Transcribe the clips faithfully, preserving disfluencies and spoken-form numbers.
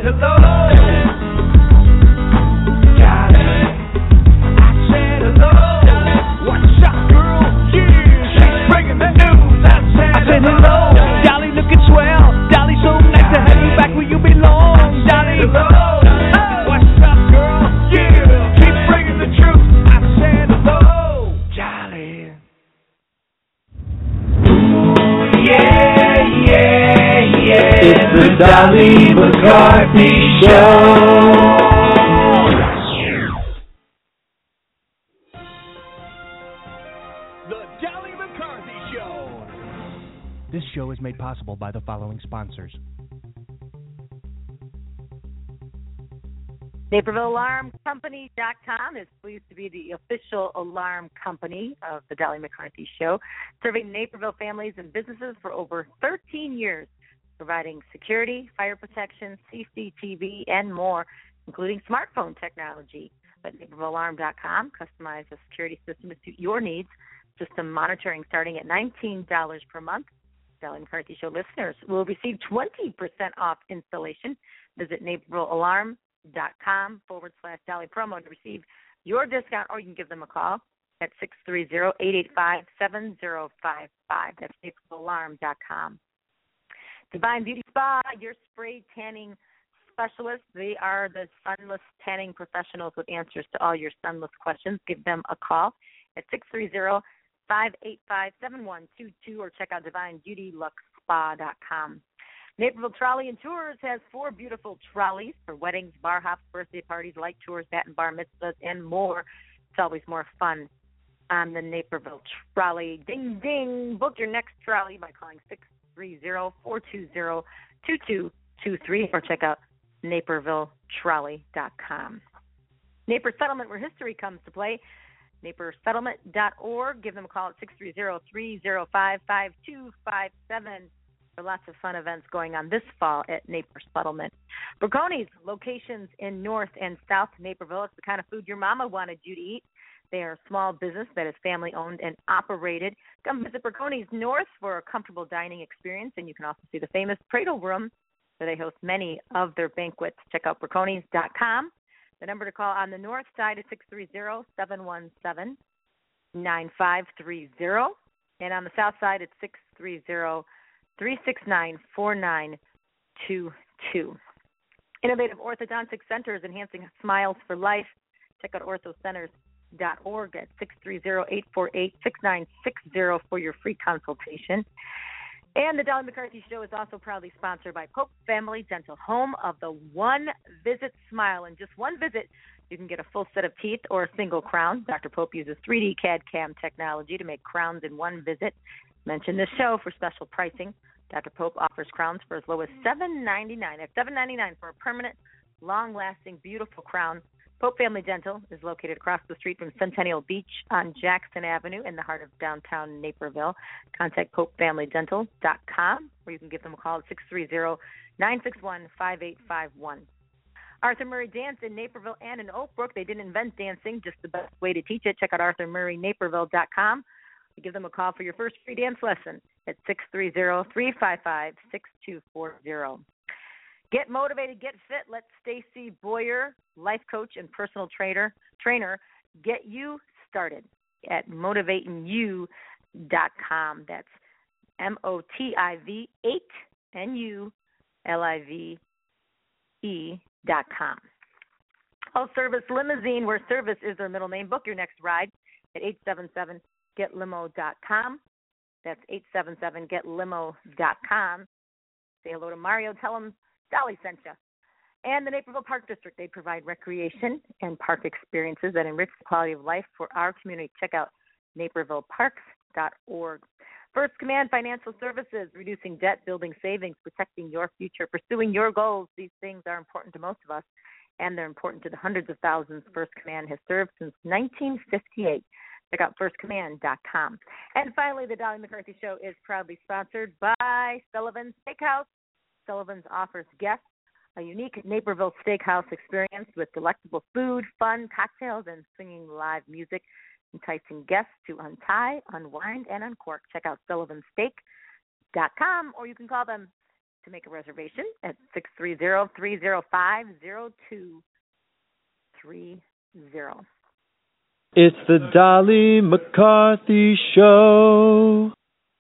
hello. Dolly, I said hello. What's up, girl? Yeah, she's bringing the news. I said, I said hello. Dolly, looking swell. Dolly, so nice to have you back where you belong. Dolly, hello. What's up, girl? Yeah, keep bringing the truth. I said hello. Dolly. Yeah, yeah, yeah. It's the Dolly McCarthy Show. The Dolly McCarthy Show. This show is made possible by the following sponsors. Naperville Alarm Company dot com is pleased to be the official alarm company of the Dolly McCarthy Show, serving Naperville families and businesses for over thirteen years, providing security, fire protection, C C T V, and more, including smartphone technology. At Naperville Alarm dot com, customize a security system to suit your needs. System monitoring starting at nineteen dollars per month. Dolly McCarthy Show listeners will receive twenty percent off installation. Visit Naperville Alarm dot com forward slash Dolly promo to receive your discount, or you can give them a call at six three zero, eight eight five, seven zero five five. That's Naperville Alarm dot com. Divine Beauty Spa, your spray tanning specialist. They are the sunless tanning professionals with answers to all your sunless questions. Give them a call at six three zero, five eight five, seven one two two or check out divine beauty lux spa dot com. Naperville Trolley and Tours has four beautiful trolleys for weddings, bar hops, birthday parties, light tours, bat and bar mitzvahs, and more. It's always more fun on the Naperville Trolley. Ding, ding. Book your next trolley by calling six three zero, four two zero, two two two three or check out naperville trolley dot com. Napier Settlement, where history comes to play. napier settlement dot org. Give them a call at six three zero, three zero five, five two five seven. For lots of fun events going on this fall at Napier Settlement. Broccone's, locations in North and South Naperville. It's the kind of food your mama wanted you to eat. They are a small business that is family-owned and operated. Come visit Broccone's North for a comfortable dining experience, and you can also see the famous Cradle Room, where they host many of their banquets. Check out broccones dot com. The number to call on the north side is six three zero, seven one seven, nine five three zero, and on the south side it's six three zero, three six nine, four nine two two. Innovative Orthodontic Centers, enhancing smiles for life. Check out ortho centers dot org at six three zero, eight four eight, six nine six zero for your free consultation. And the Dolly McCarthy Show is also proudly sponsored by Pope Family Dental, home of the one-visit smile. In just one visit, you can get a full set of teeth or a single crown. Doctor Pope uses three D C A D C A M technology to make crowns in one visit. Mention this show for special pricing. Doctor Pope offers crowns for as low as seven ninety-nine. That's seven ninety-nine for a permanent, long-lasting, beautiful crown. Pope Family Dental is located across the street from Centennial Beach on Jackson Avenue in the heart of downtown Naperville. Contact pope family dental dot com, or you can give them a call at six three zero, nine six one, five eight five one. Arthur Murray Dance in Naperville and in Oak Brook. They didn't invent dancing, just the best way to teach it. Check out arthur murray naperville dot com. Give them a call for your first free dance lesson at six three zero, three five five, six two four zero. Get motivated, get fit. Let Stacy Boyer, life coach and personal trainer, trainer, get you started at motivating you dot com. That's M O T I V eight N U L I V E dot com. All Service Limousine, where service is their middle name. Book your next ride at eight seven seven, get limo dot com. That's eight seven seven, get limo dot com. Say hello to Mario. Tell him Dolly sent you. And the Naperville Park District, they provide recreation and park experiences that enrich the quality of life for our community. Check out naperville parks dot org. First Command Financial Services, reducing debt, building savings, protecting your future, pursuing your goals. These things are important to most of us, and they're important to the hundreds of thousands First Command has served since nineteen fifty-eight. Check out first command dot com. And finally, the Dolly McCarthy Show is proudly sponsored by Sullivan's Steakhouse. Sullivan's offers guests a unique Naperville steakhouse experience with delectable food, fun, cocktails, and swinging live music, enticing guests to untie, unwind, and uncork. Check out sullivan steak dot com, or you can call them to make a reservation at six three zero, three zero five, zero two three zero. It's the Dolly McCarthy Show.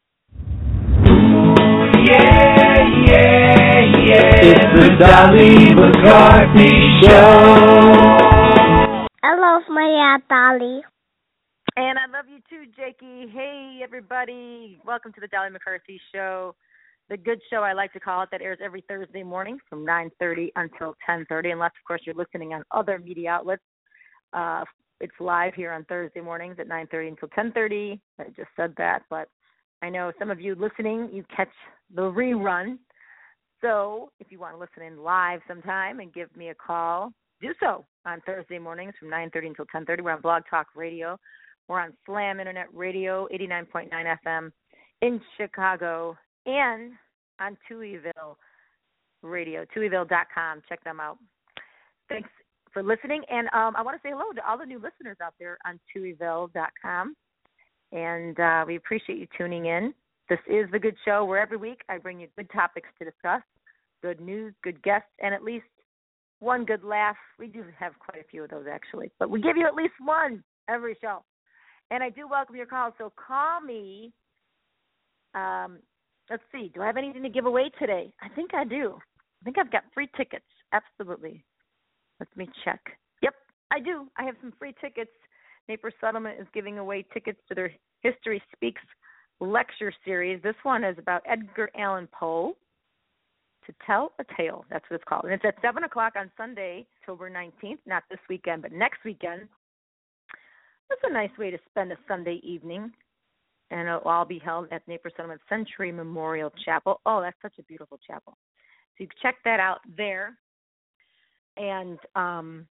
Yeah, yeah, yeah. It's the Dolly McCarthy Show. I love my Aunt Dolly. And I love you too, Jakey. Hey, everybody. Welcome to the Dolly McCarthy Show, the good show I like to call it, that airs every Thursday morning from nine thirty until ten thirty, unless, of course, you're listening on other media outlets. Uh, it's live here on Thursday mornings at nine thirty until ten thirty. I just said that, but I know some of you listening, you catch the rerun. So if you want to listen in live sometime and give me a call, do so on Thursday mornings from nine thirty until ten thirty. We're on Blog Talk Radio. We're on Slam Internet Radio, eighty-nine point nine F M in Chicago, and on Tuieville Radio, tuieville dot com. Check them out. Thanks for listening. And um, I want to say hello to all the new listeners out there on tuieville dot com. And uh, we appreciate you tuning in. This is The Good Show, where every week I bring you good topics to discuss, good news, good guests, and at least one good laugh. We do have quite a few of those, actually. But we give you at least one every show. And I do welcome your calls, so call me. Um, let's see. Do I have anything to give away today? I think I do. I think I've got free tickets. Absolutely. Let me check. Yep, I do. I have some free tickets. Napier Settlement is giving away tickets to their History Speaks lecture series. This one is about Edgar Allan Poe, To Tell a Tale. That's what it's called. And it's at seven o'clock on Sunday, October nineteenth. Not this weekend, but next weekend. That's a nice way to spend a Sunday evening. And it'll all be held at Napier Settlement Century Memorial Chapel. Oh, that's such a beautiful chapel. So you can check that out there. And um,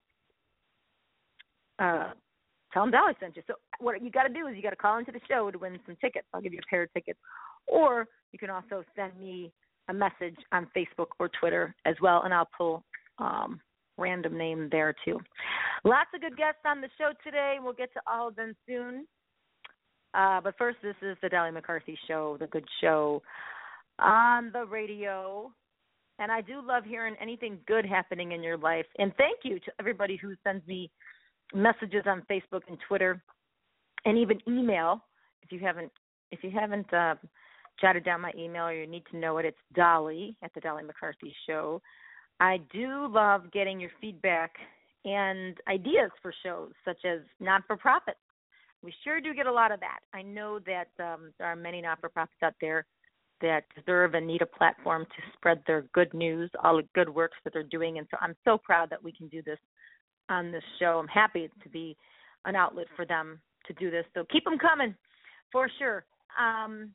uh, tell them Dolly sent you. So what you got to do is you got to call into the show to win some tickets. I'll give you a pair of tickets. Or you can also send me a message on Facebook or Twitter as well, and I'll pull um, random name there too. Lots of good guests on the show today. We'll get to all of them soon. Uh, but first, this is the Dolly McCarthy Show, the good show on the radio. And I do love hearing anything good happening in your life. And thank you to everybody who sends me messages on Facebook and Twitter, and even email. If you haven't, if you haven't uh, jotted down my email, or you need to know it, it's Dolly at the Dolly McCarthy Show. I do love getting your feedback and ideas for shows, such as not-for-profits. We sure do get a lot of that. I know that um, there are many not-for-profits out there that deserve and need a platform to spread their good news, all the good works that they're doing. And so I'm so proud that we can do this on this show. I'm happy to be an outlet for them to do this. So keep them coming for sure. Um,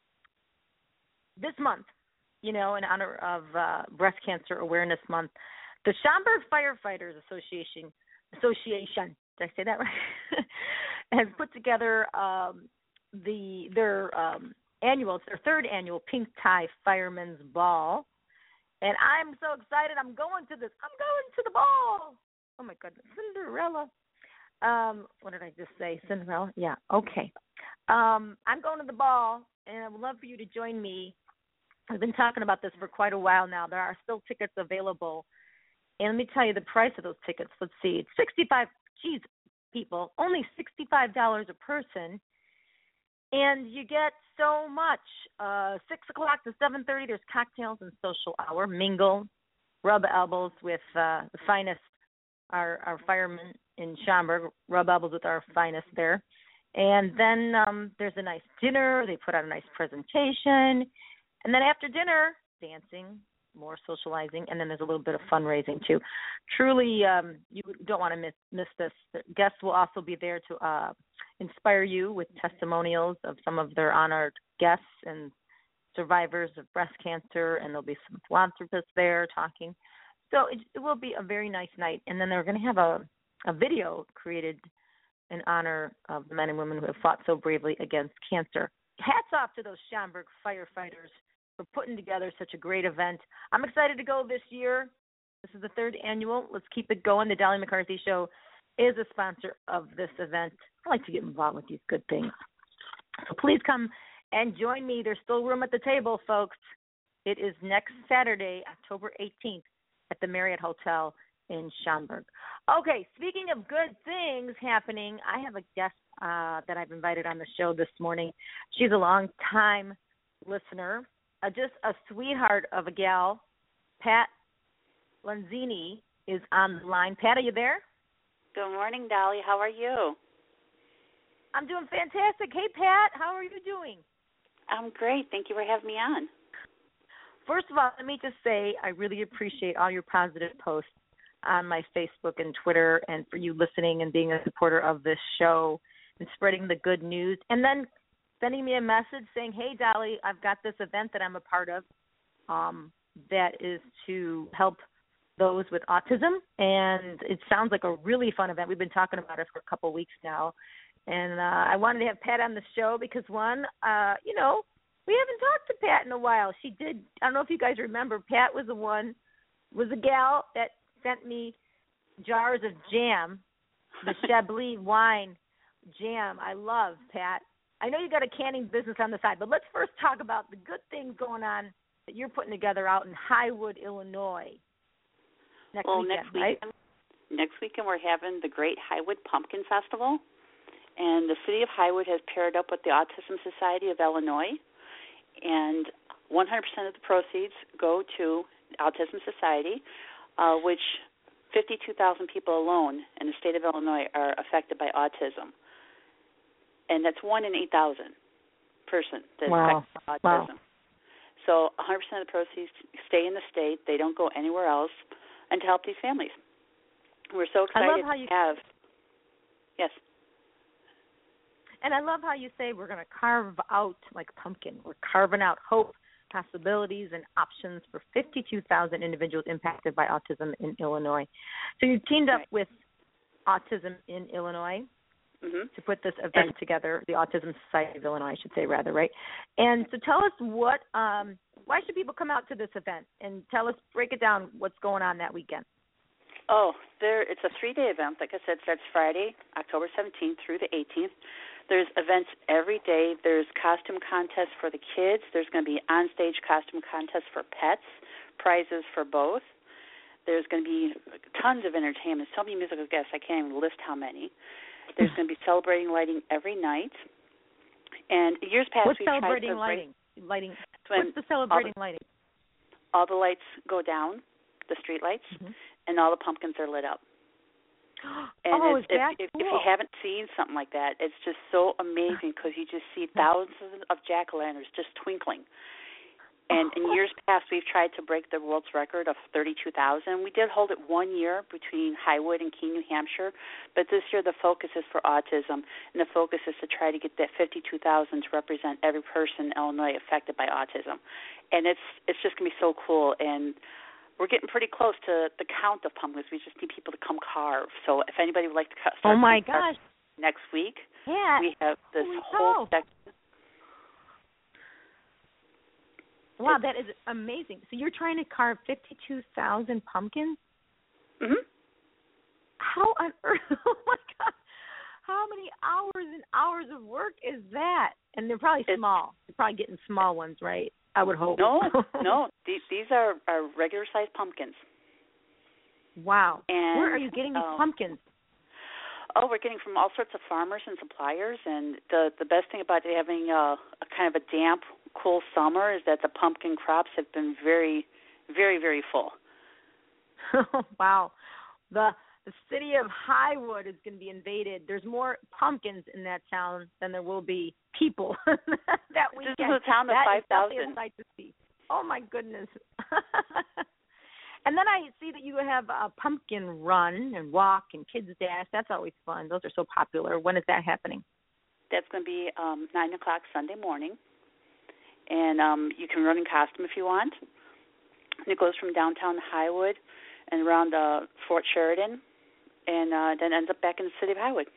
this month, you know, in honor of uh, Breast Cancer Awareness Month, the Schaumburg Firefighters Association, Association, did I say that right? has put together um, the their um, annual, it's their third annual Pink Tie Firemen's Ball. And I'm so excited. I'm going to this. I'm going to the ball. Oh, my goodness. Cinderella. Um, what did I just say? Cinderella? Yeah, okay. Um, I'm going to the ball, and I would love for you to join me. I've been talking about this for quite a while now. There are still tickets available. And let me tell you the price of those tickets. Let's see. It's sixty-five dollars. Geez, people, only sixty-five dollars a person. And you get so much. Uh, six o'clock to seven thirty, there's cocktails and social hour. Mingle, rub elbows with uh, the finest, our, our firemen in Schaumburg. Rub elbows with our finest there. And then um, there's a nice dinner. They put out a nice presentation. And then after dinner, dancing, more socializing, and then there's a little bit of fundraising too. Truly, um, you don't want to miss, miss this. The guests will also be there to uh, inspire you with testimonials of some of their honored guests and survivors of breast cancer, and there'll be some philanthropists there talking. So it, it will be a very nice night. And then they're going to have a, a video created in honor of the men and women who have fought so bravely against cancer. Hats off to those Schaumburg firefighters for putting together such a great event. I'm excited to go this year. This is the third annual. Let's keep it going. The Dolly McCarthy Show is a sponsor of this event. I like to get involved with these good things. So please come and join me. There's still room at the table, folks. It is next Saturday, October eighteenth, at the Marriott Hotel in Schaumburg. Okay, speaking of good things happening, I have a guest uh, that I've invited on the show this morning. She's a long-time listener, uh, just a sweetheart of a gal. Pat Lanzini is on the line. Pat, are you there? Good morning, Dolly. How are you? I'm doing fantastic. Hey, Pat, how are you doing? I'm great. Thank you for having me on. First of all, let me just say I really appreciate all your positive posts on my Facebook and Twitter, and for you listening and being a supporter of this show and spreading the good news, and then sending me a message saying, hey, Dolly, I've got this event that I'm a part of um, that is to help those with autism, and it sounds like a really fun event. We've been talking about it for a couple of weeks now, and uh, I wanted to have Pat on the show because, one, uh, you know, we haven't talked to Pat in a while. She did, I don't know if you guys remember, Pat was the one, was a gal that sent me jars of jam, the Chablis wine jam. I love, Pat. I know you got a canning business on the side, but let's first talk about the good things going on that you're putting together out in Highwood, Illinois. Next well, weekend, next weekend, right? Next weekend we're having the Great Highwood Pumpkin Festival, and the city of Highwood has paired up with the Autism Society of Illinois, and one hundred percent of the proceeds go to Autism Society, uh, which fifty-two thousand people alone in the state of Illinois are affected by autism, and that's one in eight thousand person that's wow. affected by autism. Wow. So one hundred percent of the proceeds stay in the state. They don't go anywhere else, and to help these families. We're so excited I love how you to have. Yes. And I love how you say we're going to carve out, like pumpkin, we're carving out hope, possibilities, and options for fifty-two thousand individuals impacted by autism in Illinois. So you teamed up right. with Autism in Illinois mm-hmm. to put this event and, together, the Autism Society of Illinois, I should say, rather, right? And so tell us what, um, why should people come out to this event? And tell us, break it down, what's going on that weekend. Oh, there. It's a three-day event. Like I said, it starts Friday, October seventeenth through the eighteenth. There's events every day. There's costume contests for the kids. There's going to be on-stage costume contests for pets, prizes for both. There's going to be tons of entertainment, so many musical guests, I can't even list how many. There's going to be celebrating lighting every night. And years past, What's we've celebrating tried to lighting? Lighting. When What's the celebrating all the, lighting? All the lights go down, the street lights, mm-hmm. and all the pumpkins are lit up. And oh, it's, is that if, cool? if you haven't seen something like that, it's just so amazing because you just see thousands of jack-o'-lanterns just twinkling. And in years past, we've tried to break the world's record of thirty-two thousand. We did hold it one year between Highwood and Keene, New Hampshire, but this year the focus is for autism, and the focus is to try to get that fifty-two thousand to represent every person in Illinois affected by autism. And it's it's just going to be so cool, and we're getting pretty close to the count of pumpkins. We just need people to come carve. So if anybody would like to start oh my gosh. next week, yeah. we have this Holy whole cow. section. Wow, that is amazing. So you're trying to carve fifty-two thousand pumpkins? Mm-hmm. How on earth? Oh, my God. How many hours and hours of work is that? And they're probably it's, small. You're probably getting small ones, right? I would hope. No, no. These, these are, are regular-sized pumpkins. Wow. And, where are you getting these um, pumpkins? Oh, we're getting from all sorts of farmers and suppliers. And the, the best thing about having a, a kind of a damp, cool summer is that the pumpkin crops have been very, very, very full. Wow. The the city of Highwood is going to be invaded. There's more pumpkins in that town than there will be people that weekend. This is a town of that five thousand. That is a sight to see. Oh, my goodness. And then I see that you have a pumpkin run and walk and kids dash. That's always fun. Those are so popular. When is that happening? That's going to be um, nine o'clock Sunday morning. And um, you can run in costume if you want. And it goes from downtown Highwood and around uh, Fort Sheridan, and uh, then ends up back in the city of Highwood.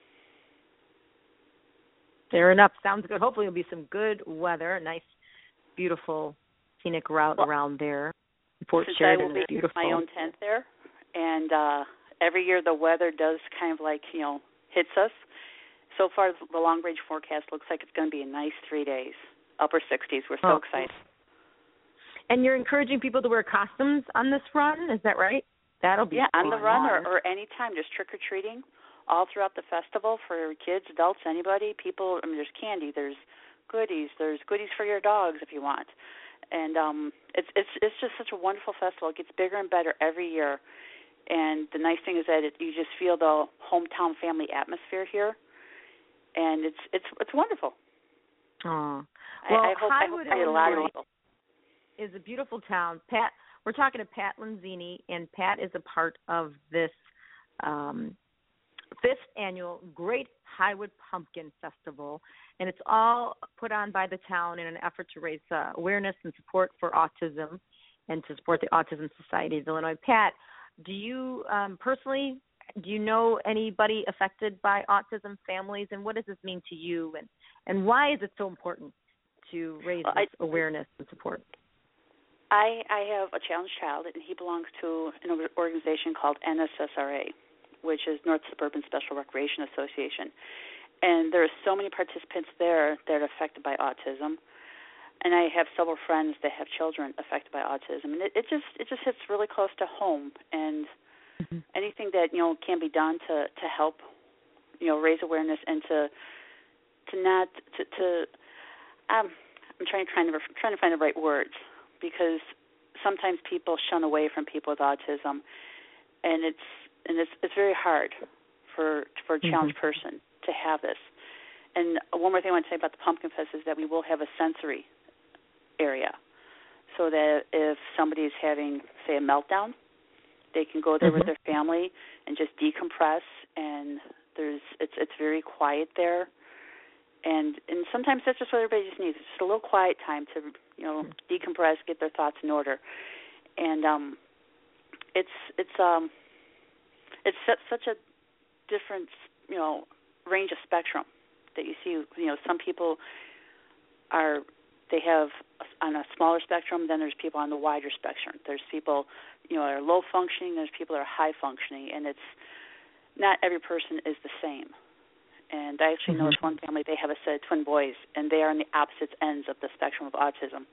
Fair enough. Sounds good. Hopefully it'll be some good weather, a nice, beautiful, scenic route well, around there. Fort since Sheridan I will be is beautiful. my own tent there, and uh, every year the weather does kind of like, you know, hits us. So far, the long-range forecast looks like it's going to be a nice three days, upper sixties. We're so oh. excited. And you're encouraging people to wear costumes on this run, is that right? That'll be yeah fun. on the run or, or any time, just trick or treating all throughout the festival for kids, adults, anybody. People, I mean, there's candy, there's goodies, there's goodies for your dogs if you want, and um, it's it's it's just such a wonderful festival. It gets bigger and better every year, and the nice thing is that it, you just feel the hometown family atmosphere here, and it's it's it's wonderful. Oh, well, I, I hope Highwood, I hope I get a lot of people. Is a beautiful town. Pat, we're talking to Pat Lanzini, and Pat is a part of this um, fifth annual Great Highwood Pumpkin Festival, and it's all put on by the town in an effort to raise uh, awareness and support for autism and to support the Autism Society of Illinois. Pat, do you um, personally, do you know anybody affected by autism, families, and what does this mean to you, and, and why is it so important to raise well, this I, awareness and support? I, I have a challenged child, and he belongs to an organization called N S S R A, which is North Suburban Special Recreation Association. And there are so many participants there that are affected by autism. And I have several friends that have children affected by autism. And it, it just it just hits really close to home. And mm-hmm. anything that, you know, can be done to, to help, you know, raise awareness and to to not to, to um, I'm trying trying to trying to find the right words, because sometimes people shun away from people with autism, and it's and it's it's very hard for for a challenged mm-hmm. person to have this. And one more thing I want to say about the Pumpkin Fest is that we will have a sensory area, so that if somebody is having, say, a meltdown, they can go there mm-hmm. with their family and just decompress. And there's it's it's very quiet there. And and sometimes that's just what everybody just needs. It's just a little quiet time to, you know, decompress, get their thoughts in order. And um, it's it's um it's such a different, you know, range of spectrum that you see. You know, some people are they have on a smaller spectrum. Then there's people on the wider spectrum. There's people, you know, are low functioning. There's people that are high functioning, and it's not every person is the same. And I actually know mm-hmm. this one family, they have a set of twin boys, and they are on the opposite ends of the spectrum of autism.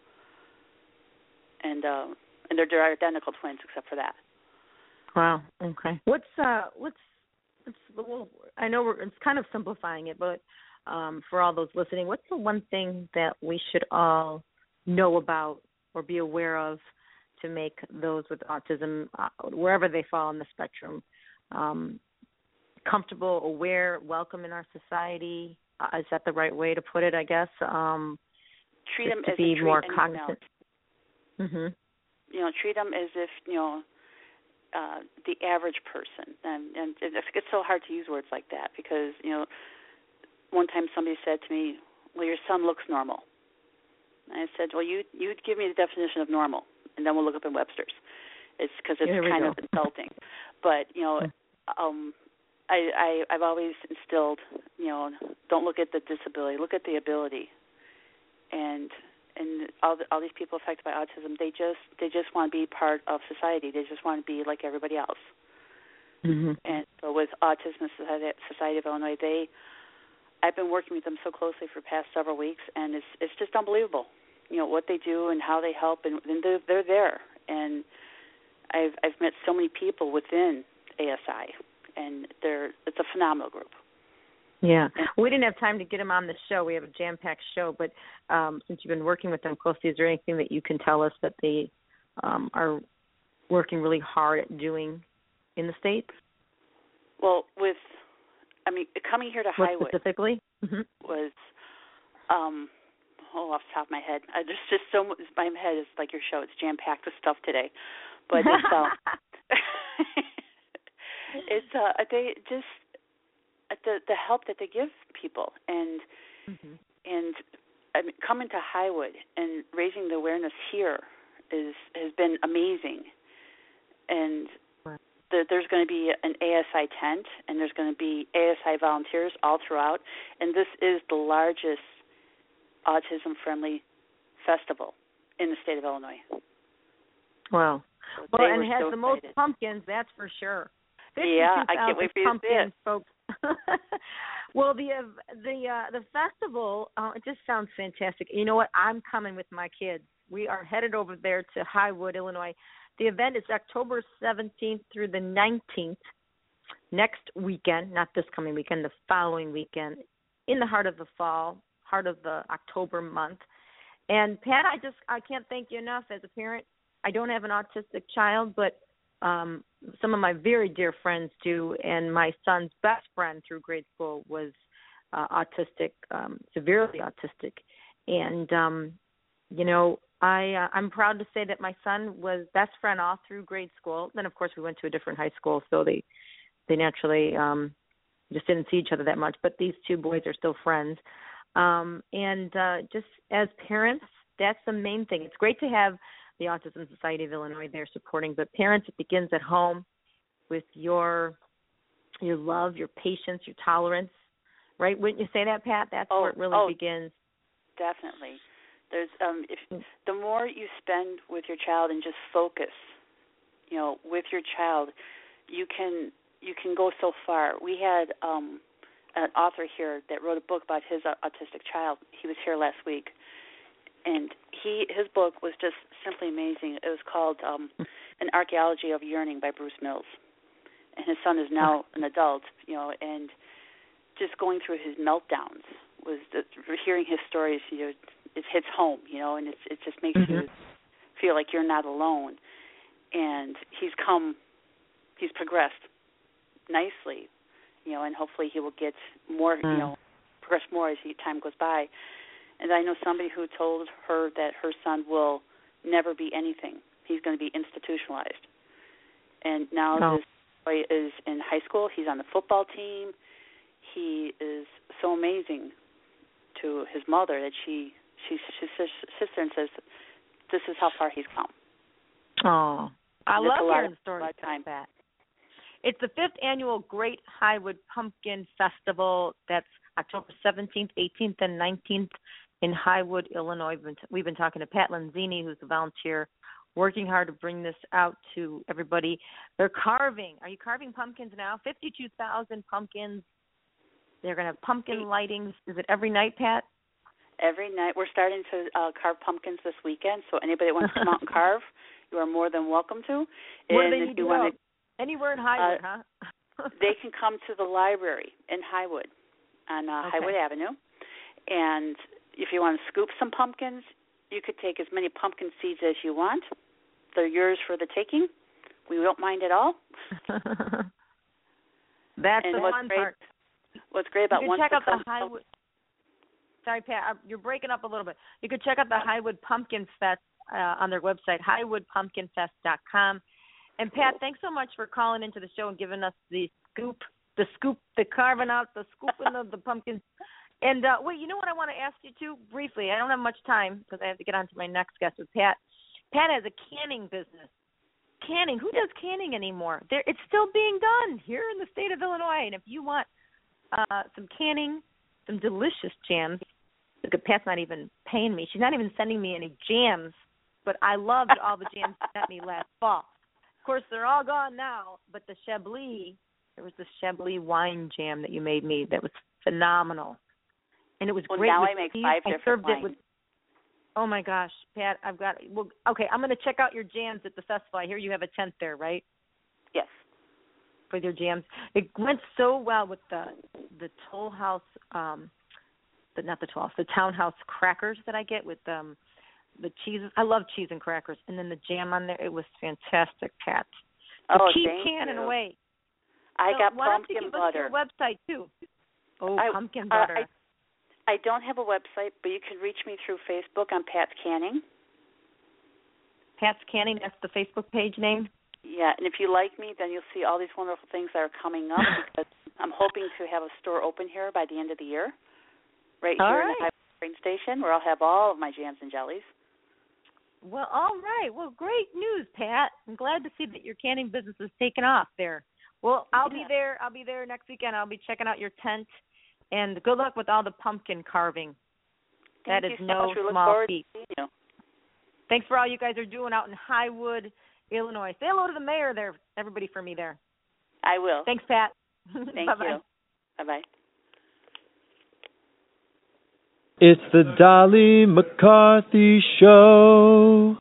And uh, and they're, they're identical twins except for that. Wow. Okay. What's uh what's what's well, I know we're it's kind of simplifying it, but um, for all those listening, what's the one thing that we should all know about or be aware of to make those with autism, uh, wherever they fall on the spectrum, um, comfortable, aware, welcome in our society? Uh, is that the right way to put it, I guess? Um, treat them to as be a more treat cognizant. Mm-hmm. You know, treat them as if, you know, uh, the average person. And, and it's so hard to use words like that because, you know, one time somebody said to me, well, your son looks normal. And I said, well, you, you'd give me the definition of normal, and then we'll look up in Webster's. It's because it's kind go. of insulting. But, you know, um, I, I, I've always instilled, you know, don't look at the disability, look at the ability. And and all the, all these people affected by autism, they just they just want to be part of society. They just want to be like everybody else. Mm-hmm. And so with Autism Society, Society of Illinois, they I've been working with them so closely for the past several weeks, and it's it's just unbelievable. You know what they do and how they help, and, and they're they're there. And I've I've met so many people within A S I, and they're it's a phenomenal group. Yeah. We didn't have time to get them on the show. We have a jam-packed show, but um, since you've been working with them closely, is there anything that you can tell us that they um, are working really hard at doing in the States? Well, with, I mean, coming here to what Highwood specifically? Mm-hmm. was, um, oh, off the top of my head. I just, just so much, my head is like your show. It's jam-packed with stuff today. But it's, uh, it's uh, they just, the the help that they give people, and mm-hmm. and I mean, coming to Highwood and raising the awareness here is has been amazing. And right. the, there's going to be an A S I tent, and there's going to be A S I volunteers all throughout. And this is the largest autism-friendly festival in the state of Illinois. Wow. So well, and it has so the most excited. pumpkins, that's for sure. Yeah, I can't wait for you pumpkins, to see it. Folks. Well, the uh, the uh, the festival, uh, it just sounds fantastic. You know what? I'm coming with my kids. we are headed over there to Highwood, Illinois. The event is October seventeenth through the nineteenth, next weekend, not this coming weekend, the following weekend, in the heart of the fall, heart of the October month. And, Pat, I just I can't thank you enough as a parent. I don't have an autistic child, but um, some of my very dear friends do, and my son's best friend through grade school was uh, autistic, um, severely autistic. And, um, you know, I, uh, I'm proud to say that my son was best friend all through grade school. Then, of course, we went to a different high school, so they, they naturally um, just didn't see each other that much. But these two boys are still friends. Um, and uh, just as parents, that's the main thing. It's great to have the Autism Society of Illinois there supporting, but parents, it begins at home with your your love, your patience, your tolerance, right? Wouldn't you say that, Pat? That's oh, where it really oh, begins. Definitely. There's um, if the more you spend with your child and just focus, you know, with your child, you can you can go so far. We had um, an author here that wrote a book about his autistic child. He was here last week. And he his book was just simply amazing. It was called um, An Archaeology of Yearning by Bruce Mills. And his son is now an adult, you know, and just going through his meltdowns was the, hearing his stories, you know, it hits home, you know, and it's, it just makes mm-hmm. you feel like you're not alone. And he's come, he's progressed nicely, you know, and hopefully he will get more, mm. you know, progress more as he, time goes by. And I know somebody who told her that her son will never be anything. He's going to be institutionalized. And now oh. this boy is in high school. He's on the football team. He is so amazing to his mother that she she, she sits there and says, this is how far he's come. Oh, I and love hearing of, stories like that. It's the fifth annual Great Highwood Pumpkin Festival. That's October seventeenth, eighteenth, and nineteenth. In Highwood, Illinois. We've been, t- we've been talking to Pat Lanzini, who's a volunteer, working hard to bring this out to everybody. They're carving. Are you carving pumpkins now? fifty-two thousand pumpkins. They're going to have pumpkin lightings. Is it every night, Pat? Every night. We're starting to uh, carve pumpkins this weekend, so anybody that wants to come out and carve, you are more than welcome to. Where and do they need to go? Anywhere in Highwood, uh, huh? They can come to the library in Highwood on uh, okay. Highwood Avenue. And if you want to scoop some pumpkins, you could take as many pumpkin seeds as you want. They're yours for the taking. We don't mind at all. That's and the what's fun great, part. What's great about you once check out the the Highwood. Sorry, Pat, you're breaking up a little bit. You could check out the Highwood Pumpkin Fest uh, on their website, highwood pumpkin fest dot com. And Pat, thanks so much for calling into the show and giving us the scoop, the scoop, the carving out, the scooping of the pumpkins. And, uh, wait, you know what I want to ask you, too, briefly? I don't have much time because I have to get on to my next guest with Pat. Pat has a canning business. Canning. Who does canning anymore? There, it's still being done here in the state of Illinois. And if you want uh, some canning, some delicious jams, look, Pat's not even paying me. She's not even sending me any jams, but I loved all the jams she sent me last fall. Of course, they're all gone now, but the Chablis, there was the Chablis wine jam that you made me that was phenomenal. And it was well, great. Now with I make cheese. five I different served wines. it with. Oh my gosh, Pat! I've got. Well, okay, I'm going to check out your jams at the festival. I hear you have a tent there, right? Yes. For your jams, it went so well with the the Toll House, um, but not the Toll House, the Townhouse crackers that I get with um, the cheeses. I love cheese and crackers, and then the jam on there. It was fantastic, Pat. So oh, keep thank canning you. away. I so got why pumpkin don't you give butter. us your website too? Oh, I, pumpkin uh, butter. I, I don't have a website, but you can reach me through Facebook on Pat's Canning. Pat's Canning, that's the Facebook page name? Yeah, and if you like me, then you'll see all these wonderful things that are coming up because I'm hoping to have a store open here by the end of the year, right all here right. in the Highwood train station, where I'll have all of my jams and jellies. Well, all right. Well, great news, Pat. I'm glad to see that your canning business is taking off there. Well, I'll yeah. be there. I'll be there next weekend. I'll be checking out your tent. And good luck with all the pumpkin carving. Thank that you is so no much. We look small forward feat. to seeing you. Thanks for all you guys are doing out in Highwood, Illinois. Say hello to the mayor there, everybody, for me there. I will. Thanks, Pat. Thank Bye-bye. you. Bye-bye. It's the Dolly McCarthy Show.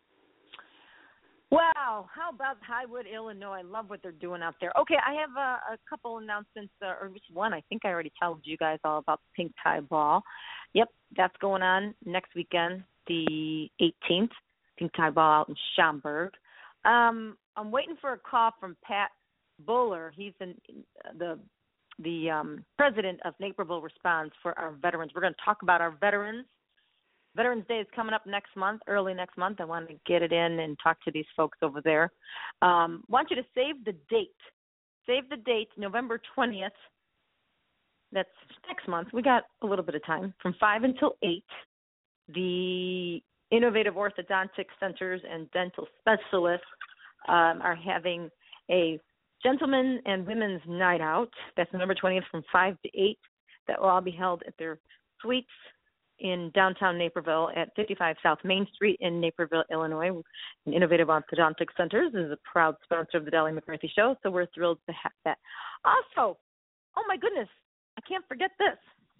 Wow, how about Highwood, Illinois? I love what they're doing out there. Okay, I have a, a couple announcements, uh, or just one. I think I already told you guys all about the Pink Tie Ball. Yep, that's going on next weekend, the eighteenth. Pink Tie Ball out in Schaumburg. Um, I'm waiting for a call from Pat Bowler. He's in, the the um, president of Naperville Response for our veterans. We're going to talk about our veterans. Veterans Day is coming up next month, early next month. I want to get it in and talk to these folks over there. Um, want you to save the date. Save the date, November twentieth. That's next month. We got a little bit of time, from five until eight. The Innovative Orthodontic Centers and Dental Specialists um, are having a Gentlemen and Women's Night Out. That's November twentieth from five to eight. That will all be held at their suites in downtown Naperville at fifty-five South Main Street in Naperville, Illinois. And Innovative Orthodontic Centers is a proud sponsor of the Dolly McCarthy Show, so we're thrilled to have that. Also, oh my goodness, I can't forget this.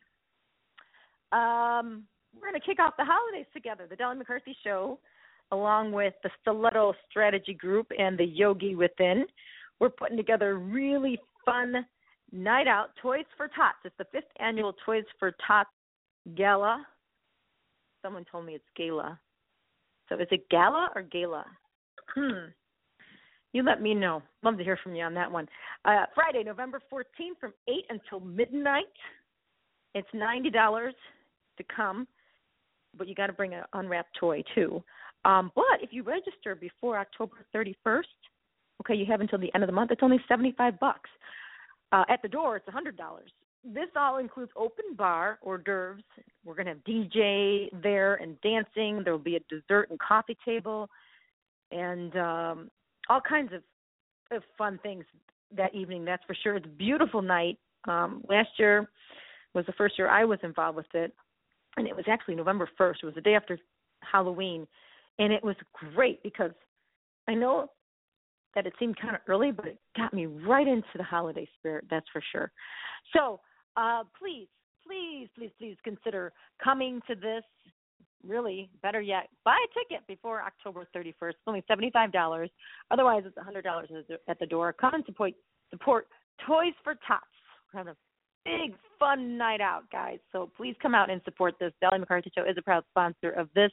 Um, we're going to kick off the holidays together. The Dolly McCarthy Show, along with the Stiletto Strategy Group and the Yogi Within, we're putting together a really fun night out, Toys for Tots. It's the fifth annual Toys for Tots Gala. Someone told me it's gala. So is it gala or gala? Hmm. You let me know. Love to hear from you on that one. Uh, Friday, November fourteenth from eight until midnight. It's ninety dollars to come, but you got to bring an unwrapped toy too. Um, but if you register before October thirty-first, okay, you have until the end of the month, it's only seventy-five bucks. Uh, at the door, it's one hundred dollars. This all includes open bar, hors d'oeuvres. We're going to have D J there and dancing. There will be a dessert and coffee table and um, all kinds of, of fun things that evening, that's for sure. It's a beautiful night. Um, last year was the first year I was involved with it, and it was actually November first. It was the day after Halloween, and it was great because I know that it seemed kind of early, but it got me right into the holiday spirit, that's for sure. So uh, please, please, please, please consider coming to this. Really, better yet, buy a ticket before October thirty-first. It's only seventy-five dollars. Otherwise, it's one hundred dollars at the door. Come and support, support Toys for Tots. We're having a big, fun night out, guys. So please come out and support this. Dolly McCarthy Show is a proud sponsor of this.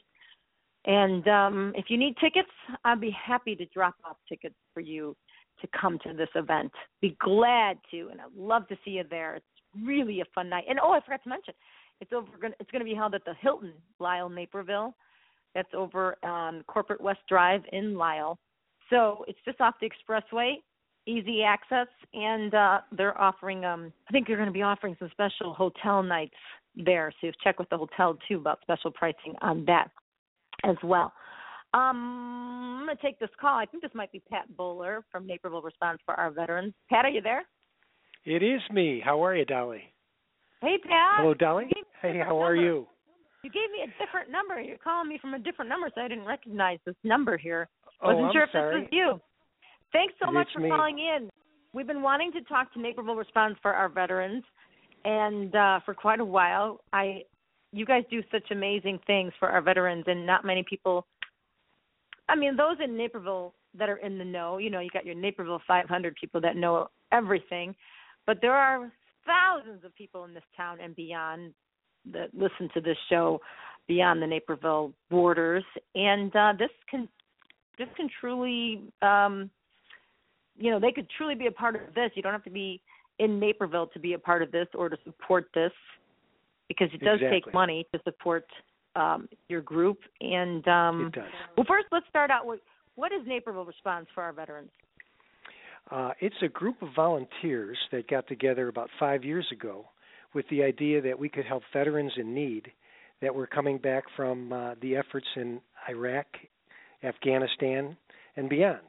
And um, if you need tickets, I'd be happy to drop off tickets for you to come to this event. Be glad to, and I'd love to see you there. It's really a fun night. And, oh, I forgot to mention, it's over. It's going to be held at the Hilton, Lisle, Naperville. That's over on Corporate West Drive in Lisle. So it's just off the expressway, easy access, and uh, they're offering, um, I think they're going to be offering some special hotel nights there. So check with the hotel, too, about special pricing on that as well. Um, I'm going to take this call. I think this might be Pat Bowler from Naperville Response for our veterans. Pat, are you there? It is me. How are you, Dolly? Hey, Pat. Hello, Dolly. Hey, how are number. you? You gave me a different number. You're calling me from a different number, so I didn't recognize this number here. Oh, Wasn't I'm sure if sorry. this was you. Thanks so much It's for me. calling in. We've been wanting to talk to Naperville Response for our veterans, and uh, for quite a while. I, you guys do such amazing things for our veterans, and not many people. I mean, those in Naperville that are in the know, you know, you got your Naperville five hundred people that know everything, but there are thousands of people in this town and beyond that listen to this show beyond the Naperville borders, and uh, this can this can truly, um, you know, they could truly be a part of this. You don't have to be in Naperville to be a part of this or to support this, because it does Exactly. take money to support um, your group. And um, It does. Well, first, let's start out with what is Naperville Response for our veterans? Uh, it's a group of volunteers that got together about five years ago with the idea that we could help veterans in need that were coming back from uh, the efforts in Iraq, Afghanistan, and beyond.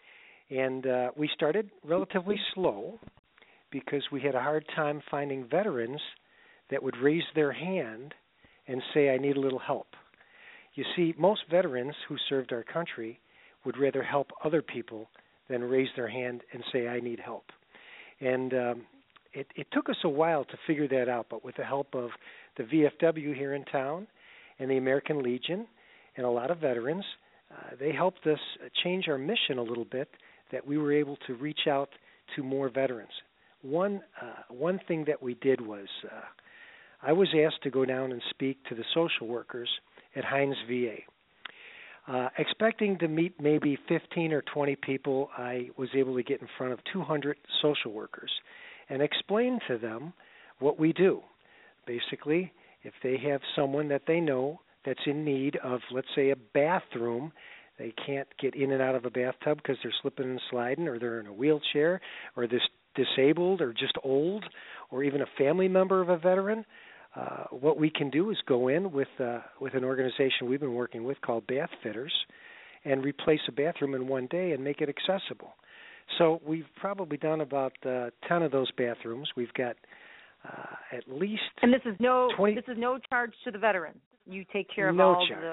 And uh, we started relatively slow because we had a hard time finding veterans that would raise their hand and say, I need a little help. You see, most veterans who served our country would rather help other people than raise their hand and say, I need help. And um, it, it took us a while to figure that out, but with the help of the V F W here in town and the American Legion and a lot of veterans, uh, they helped us change our mission a little bit, that we were able to reach out to more veterans. One uh, one thing that we did was uh, I was asked to go down and speak to the social workers at Hines V A. Uh, expecting to meet maybe fifteen or twenty people, I was able to get in front of two hundred social workers and explain to them what we do. Basically, if they have someone that they know that's in need of, let's say, a bathroom, they can't get in and out of a bathtub because they're slipping and sliding, or they're in a wheelchair, or they're disabled, or just old, or even a family member of a veteran, uh, what we can do is go in with uh, with an organization we've been working with called Bath Fitters and replace a bathroom in one day and make it accessible. So we've probably done about uh, ten of those bathrooms. We've got uh, at least and this is no twenty this is no charge to the veteran. You take care of no all charge.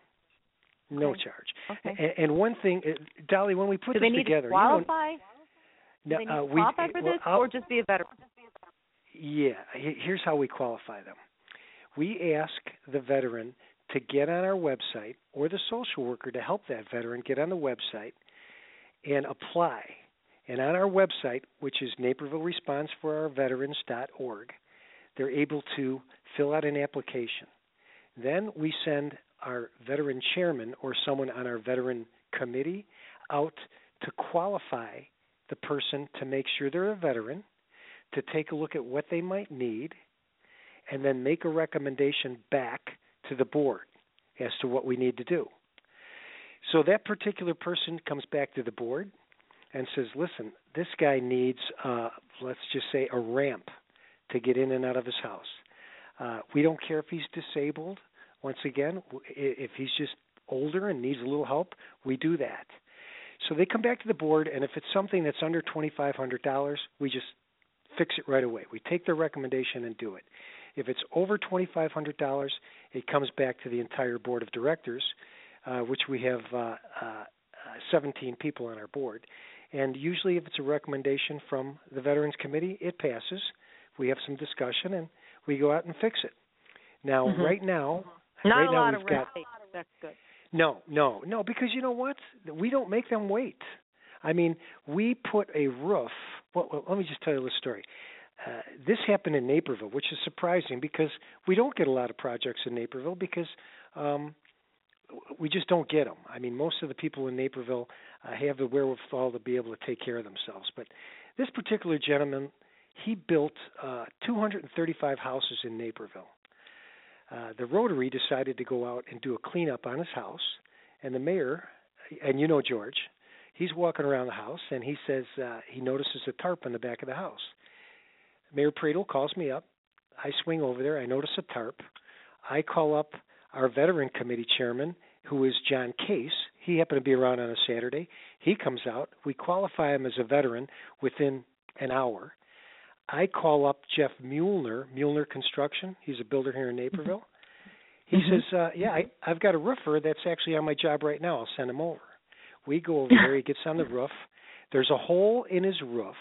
the No okay. charge. Okay. And, and one thing, uh, Dolly, when we put Do this they need together, to qualify? you Do know, they need uh, to we, qualify for well, this, I'll, or just be a veteran? Yeah. Here's how we qualify them. We ask the veteran to get on our website, or the social worker to help that veteran get on the website and apply. And on our website, which is naperville response for our veterans dot org, they're able to fill out an application. Then we send our veteran chairman or someone on our veteran committee out to qualify the person to make sure they're a veteran, to take a look at what they might need, and then make a recommendation back to the board as to what we need to do. So that particular person comes back to the board and says, listen, this guy needs, uh, let's just say, a ramp to get in and out of his house. Uh, we don't care if he's disabled. Once again, if he's just older and needs a little help, we do that. So they come back to the board, and if it's something that's under twenty-five hundred dollars, we just fix it right away. We take their recommendation and do it. If it's over twenty-five hundred dollars, it comes back to the entire board of directors, uh, which we have uh, uh, seventeen people on our board. And usually if it's a recommendation from the Veterans Committee, it passes. We have some discussion, and we go out and fix it. Now, mm-hmm. right now, Not right a now lot we've of red got, tape. That's good. No, no, no, because you know what? We don't make them wait. I mean, we put a roof. Well, well let me just tell you a story. Uh, this happened in Naperville, which is surprising because we don't get a lot of projects in Naperville because um, we just don't get them. I mean, most of the people in Naperville uh, have the wherewithal to be able to take care of themselves. But this particular gentleman, he built uh, two hundred thirty-five houses in Naperville. Uh, the Rotary decided to go out and do a cleanup on his house, and the mayor, and you know George, he's walking around the house, and he says uh, he notices a tarp on the back of the house. Mayor Pradel calls me up. I swing over there. I notice a tarp. I call up our Veteran Committee chairman, who is John Case. He happened to be around on a Saturday. He comes out. We qualify him as a veteran within an hour. I call up Jeff Mueller, Mueller Construction. He's a builder here in Naperville. He mm-hmm. says, uh, yeah, I, I've got a roofer that's actually on my job right now. I'll send him over. We go over there. He gets on the roof. There's a hole in his roof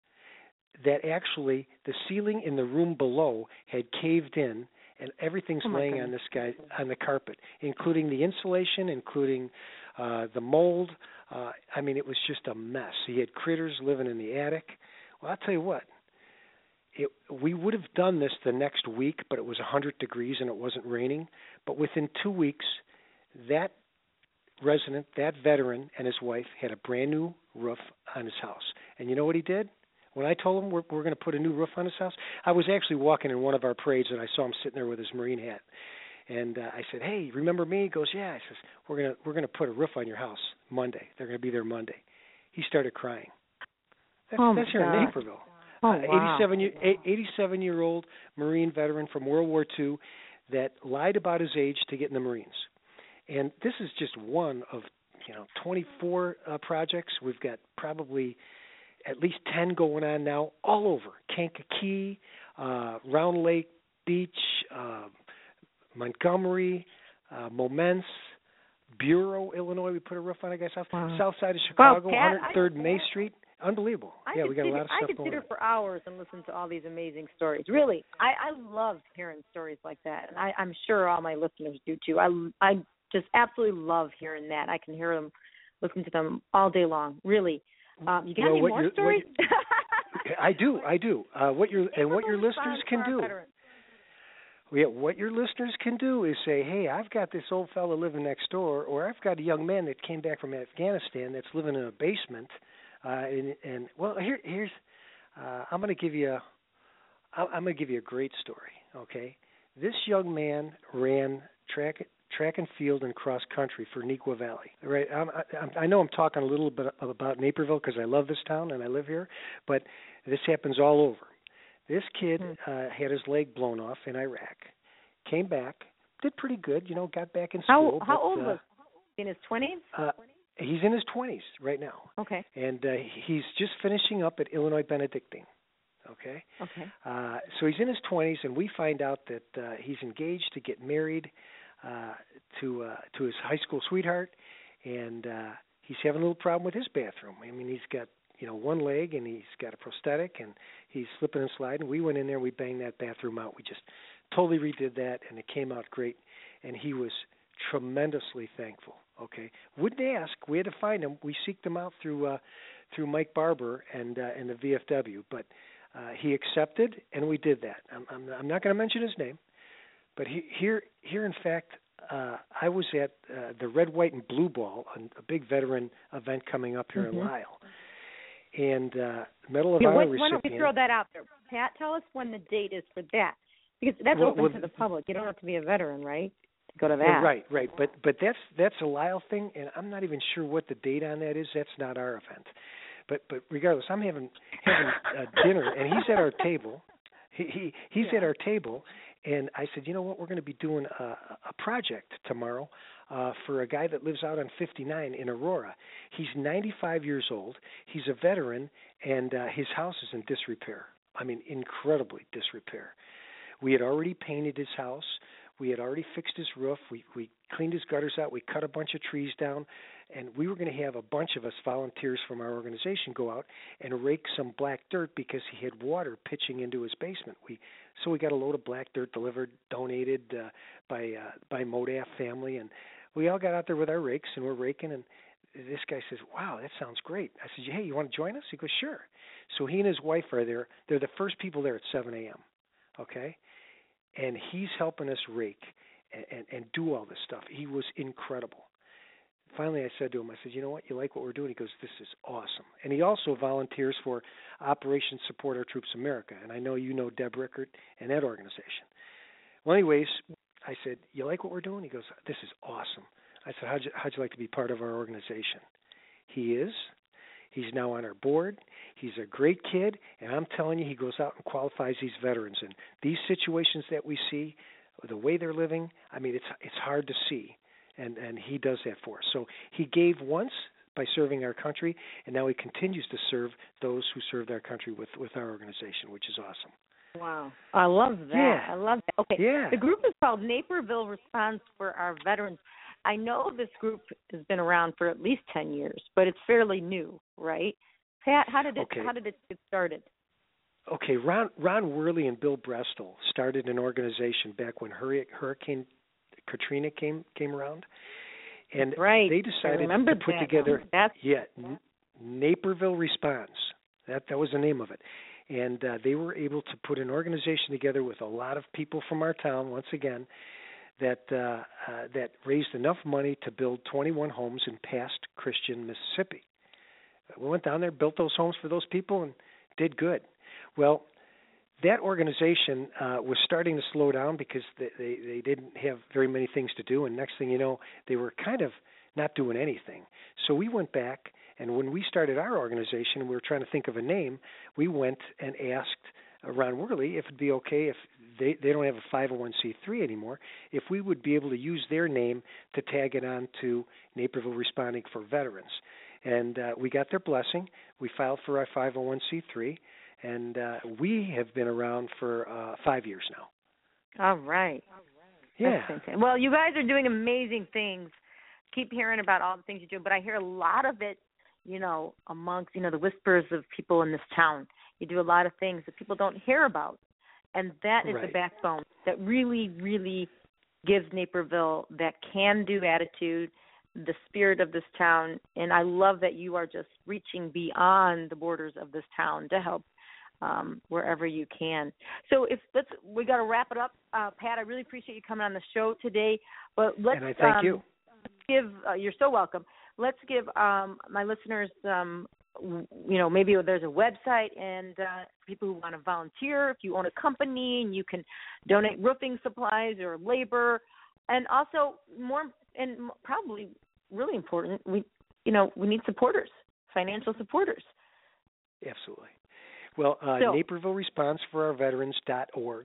that actually the ceiling in the room below had caved in, and everything's oh laying goodness. on this guy, on the carpet, including the insulation, including uh, the mold. Uh, I mean, it was just a mess. He had critters living in the attic. Well, I'll tell you what. It, we would have done this the next week, but it was one hundred degrees and it wasn't raining. But within two weeks, that resident, that veteran, and his wife had a brand new roof on his house. And you know what he did? When I told him we're, we're going to put a new roof on his house, I was actually walking in one of our parades and I saw him sitting there with his Marine hat. And uh, I said, "Hey, remember me?" He goes, "Yeah." I says, "We're going to we're going to put a roof on your house Monday. They're going to be there Monday." He started crying. That's, oh that's here God. in Naperville. Oh, uh, wow. eighty-seven year, eighty-seven year old Marine veteran from World War Two that lied about his age to get in the Marines. And this is just one of, you know, twenty-four uh, projects. We've got probably at least ten going on now all over. Kankakee, uh, Round Lake Beach, uh, Montgomery, uh, Momence, Bureau, Illinois. We put a roof on a guy's house. Wow. South side of Chicago, well, Pat, one hundred third I, May Street. unbelievable. I yeah, could we got sit, a lot of I stuff could going sit here on. for hours and listen to all these amazing stories. Really, I, I love hearing stories like that, and I, I'm sure all my listeners do too. I, I just absolutely love hearing that. I can hear them, listen to them all day long. Really, um, you got well, any what more you're, stories? What I do, I do. Uh, what your and what your listeners can do. Yeah, what your listeners can do is say, hey, I've got this old fella living next door, or I've got a young man that came back from Afghanistan that's living in a basement. Uh, and, and well, here, here's, uh, I'm going to give you a, I'm going to give you a great story. Okay, this young man ran track, track and field and cross country for Neuqua Valley. Right, I'm, I, I know I'm talking a little bit about Naperville because I love this town and I live here, but this happens all over. This kid uh, had his leg blown off in Iraq, came back, did pretty good, you know, got back in school. How, how but, old uh, was he? In his twenties? Uh, he's in his twenties right now. Okay. And uh, he's just finishing up at Illinois Benedictine. Okay. Okay. Uh, so he's in his twenties, and we find out that uh, he's engaged to get married uh, to uh, to his high school sweetheart, and uh, he's having a little problem with his bathroom. I mean, he's got you know one leg, and he's got a prosthetic, and he's slipping and sliding. We went in there, we banged that bathroom out. We just totally redid that, and it came out great. And he was tremendously thankful. Okay, wouldn't ask. We had to find him. We seeked him out through uh, through Mike Barber and uh, and the V F W, but uh, he accepted, and we did that. I'm I'm, I'm not going to mention his name, but he, here here in fact, uh, I was at uh, the Red, White, and Blue Ball, a big veteran event coming up here mm-hmm. in Lisle, and uh, Medal of yeah, Honor why, recipient. why don't we throw that out there, Pat? Tell us when the date is for that, because that's well, open well, to the public. You don't have to be a veteran, right? Go to that. Yeah, right, right. But but that's that's a Lisle thing, and I'm not even sure what the date on that is. That's not our event. But but regardless, I'm having having uh, dinner, and he's at our table. He, he he's yeah. at our table, and I said, you know what, we're going to be doing a, a project tomorrow uh, for a guy that lives out on fifty-nine in Aurora. He's ninety-five years old. He's a veteran, and uh, his house is in disrepair. I mean, incredibly disrepair. We had already painted his house. We had already fixed his roof. We we cleaned his gutters out. We cut a bunch of trees down, and we were going to have a bunch of us volunteers from our organization go out and rake some black dirt because he had water pitching into his basement. We so we got a load of black dirt delivered, donated uh, by uh, by Modaf family, and we all got out there with our rakes and we're raking. And this guy says, "Wow, that sounds great." I said, "Hey, you want to join us?" He goes, "Sure." So he and his wife are there. They're the first people there at seven a.m. Okay. And he's helping us rake and, and, and do all this stuff. He was incredible. Finally, I said to him, I said, you know what, you like what we're doing? He goes, this is awesome. And he also volunteers for Operation Support Our Troops America. And I know you know Deb Rickert and that organization. Well, anyways, I said, you like what we're doing? He goes, this is awesome. I said, how'd you, how'd you like to be part of our organization? He is. He's now on our board. He's a great kid, and I'm telling you, he goes out and qualifies these veterans. And these situations that we see, the way they're living, I mean, it's it's hard to see, and and he does that for us. So he gave once by serving our country, and now he continues to serve those who served our country with, with our organization, which is awesome. Wow. I love that. Yeah. I love that. Okay. Yeah. The group is called Naperville Response for Our Veterans. I know this group has been around for at least ten years, but it's fairly new, right? Pat, how did it okay. how did it get started? Okay, Ron Ron Worley and Bill Brestel started an organization back when Hurricane Katrina came came around, and right. they decided to put that. together That's... yeah Naperville Response. That that was the name of it, and uh, they were able to put an organization together with a lot of people from our town. Once again. That uh, uh, that raised enough money to build twenty-one homes in Past Christian, Mississippi. We went down there, built those homes for those people, and did good. Well, that organization uh, was starting to slow down because they, they, they didn't have very many things to do, and next thing you know, they were kind of not doing anything. So we went back, and when we started our organization and we were trying to think of a name, we went and asked Ron Worley if it'd be okay if they, they don't have a five oh one c three anymore, if we would be able to use their name to tag it on to Naperville Responding for Veterans. And uh, we got their blessing. We filed for our five oh one c three, and uh, we have been around for uh, five years now. All right. Yeah. Well, you guys are doing amazing things. Keep hearing about all the things you do, but I hear a lot of it you know, amongst, you know, the whispers of people in this town. You do a lot of things that people don't hear about. And that is Right. the backbone that really, really gives Naperville that can-do attitude, the spirit of this town. And I love that you are just reaching beyond the borders of this town to help um, wherever you can. So if let's, we got to wrap it up. Uh, Pat, I really appreciate you coming on the show today. But let's and I thank um, you. give, uh, you're so welcome. Let's give um, my listeners, um, you know, maybe there's a website and uh, people who want to volunteer, if you own a company and you can donate roofing supplies or labor. And also more, and probably really important, we, you know, we need supporters, financial supporters. Absolutely. Well, uh, So- Naperville Response for Our Veterans dot org,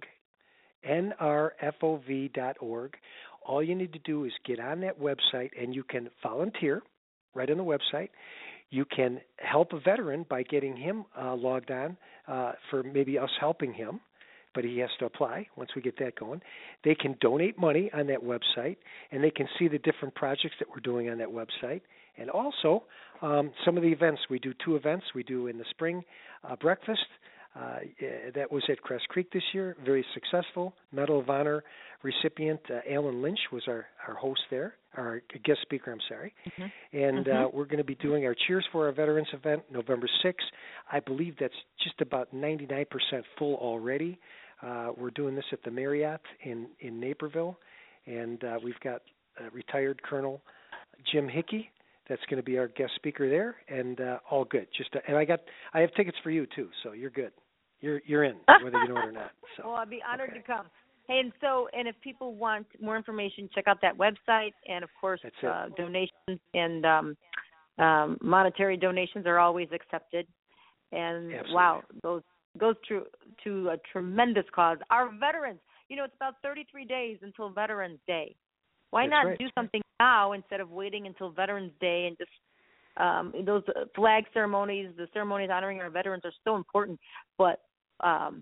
N R F O V dot org. All you need to do is get on that website and you can volunteer right on the website. You can help a veteran by getting him uh, logged on uh, for maybe us helping him, but he has to apply once we get that going. They can donate money on that website, and they can see the different projects that we're doing on that website. And also, um, some of the events. We do two events. We do in the spring uh, breakfast. Uh, that was at Crest Creek this year, very successful. Medal of Honor recipient uh, Alan Lynch was our, our host there, our guest speaker, I'm sorry. Mm-hmm. And Mm-hmm. uh, we're going to be doing our Cheers for Our Veterans event November sixth. I believe that's just about ninety-nine percent full already. Uh, we're doing this at the Marriott in, in Naperville, and uh, we've got uh, retired Colonel Jim Hickey. That's going to be our guest speaker there, and uh, all good. Just uh, and I got I have tickets for you too, so you're good. You're you're in, whether you know it or not. So. Well, I'd be honored okay. to come. Hey, and so, and if people want more information, check out that website, and of course, uh, donations and um, um, monetary donations are always accepted. And Absolutely. wow, those goes to to a tremendous cause. Our veterans, you know, it's about thirty-three days until Veterans Day. Why That's not right. do something now instead of waiting until Veterans Day and just um, those flag ceremonies, the ceremonies honoring our veterans are so important, but um,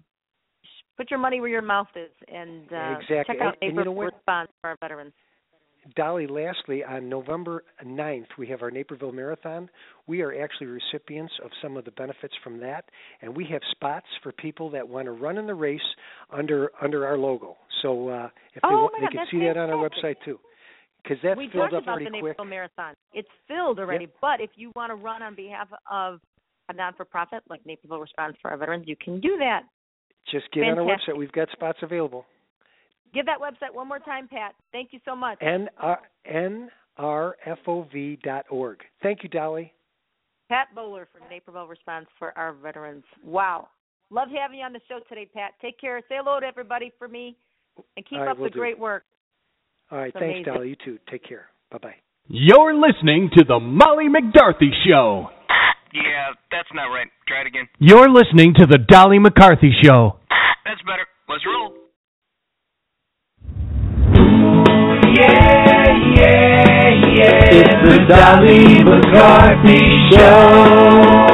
put your money where your mouth is and uh, Exactly. check out And- and you know Naperville what? Response for our veterans. Dolly, lastly, on November ninth, we have our Naperville Marathon. We are actually recipients of some of the benefits from that, and we have spots for people that want to run in the race under under our logo. So uh, if they, Oh, want, my they God, can that's see that on our fantastic. website too, because that We filled talked up about pretty the quick. Naperville Marathon. It's filled already, Yep. but if you want to run on behalf of a non-for-profit like Naperville Response for our veterans, you can do that. Just get on our Fantastic. website. We've got spots available. Give that website one more time, Pat. Thank you so much. N R F O V dot org. Thank you, Dolly. Pat Bowler from Naperville Response for our veterans. Wow. Love having you on the show today, Pat. Take care. Say hello to everybody for me, and keep All right, up will the do. great work. All right, It's thanks, amazing. Dolly. You too. Take care. Bye-bye. You're listening to the Molly McDarthy Show. Yeah, that's not right. Try it again. You're listening to the Dolly McCarthy Show. That's better. Let's roll. Yeah, yeah, yeah. It's the Dolly McCarthy Show.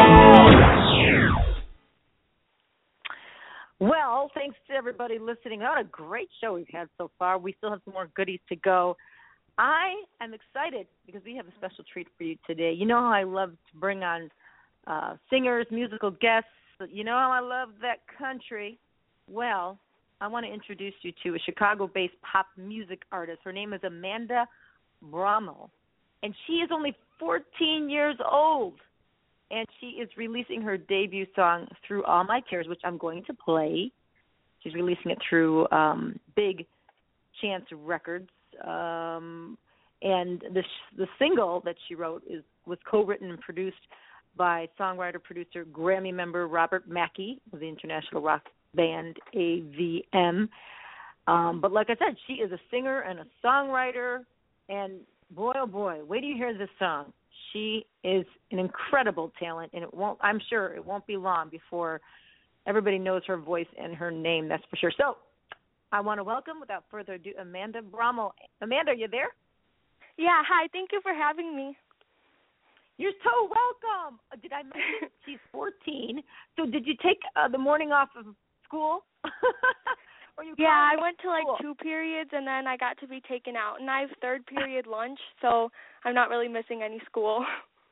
Well, thanks to everybody listening. What a great show we've had so far. We still have some more goodies to go. I am excited because we have a special treat for you today. You know how I love to bring on uh, singers, musical guests. You know how I love that country. Well, I want to introduce you to a Chicago-based pop music artist. Her name is Amanda Brommel, and she is only fourteen years old, and she is releasing her debut song, Through All My Tears, which I'm going to play. She's releasing it through um, Big Chance Records, um, and the the single that she wrote is was co-written and produced by songwriter, producer, Grammy member Robert Mackey of the international rock band A V M. Um, but like I said, she is a singer and a songwriter, and boy, oh boy, wait till you hear this song. She is an incredible talent, and it won't. I'm sure it won't be long before everybody knows her voice and her name. That's for sure. So, I want to welcome, without further ado, Amanda Brommel. Amanda, are you there? Yeah. Hi. Thank you for having me. You're so welcome. Uh, Did I mention she's fourteen? So, did you take uh, the morning off of school? or you Yeah, I calling went to like school? two periods, and then I got to be taken out, and I have third period lunch, so I'm not really missing any school.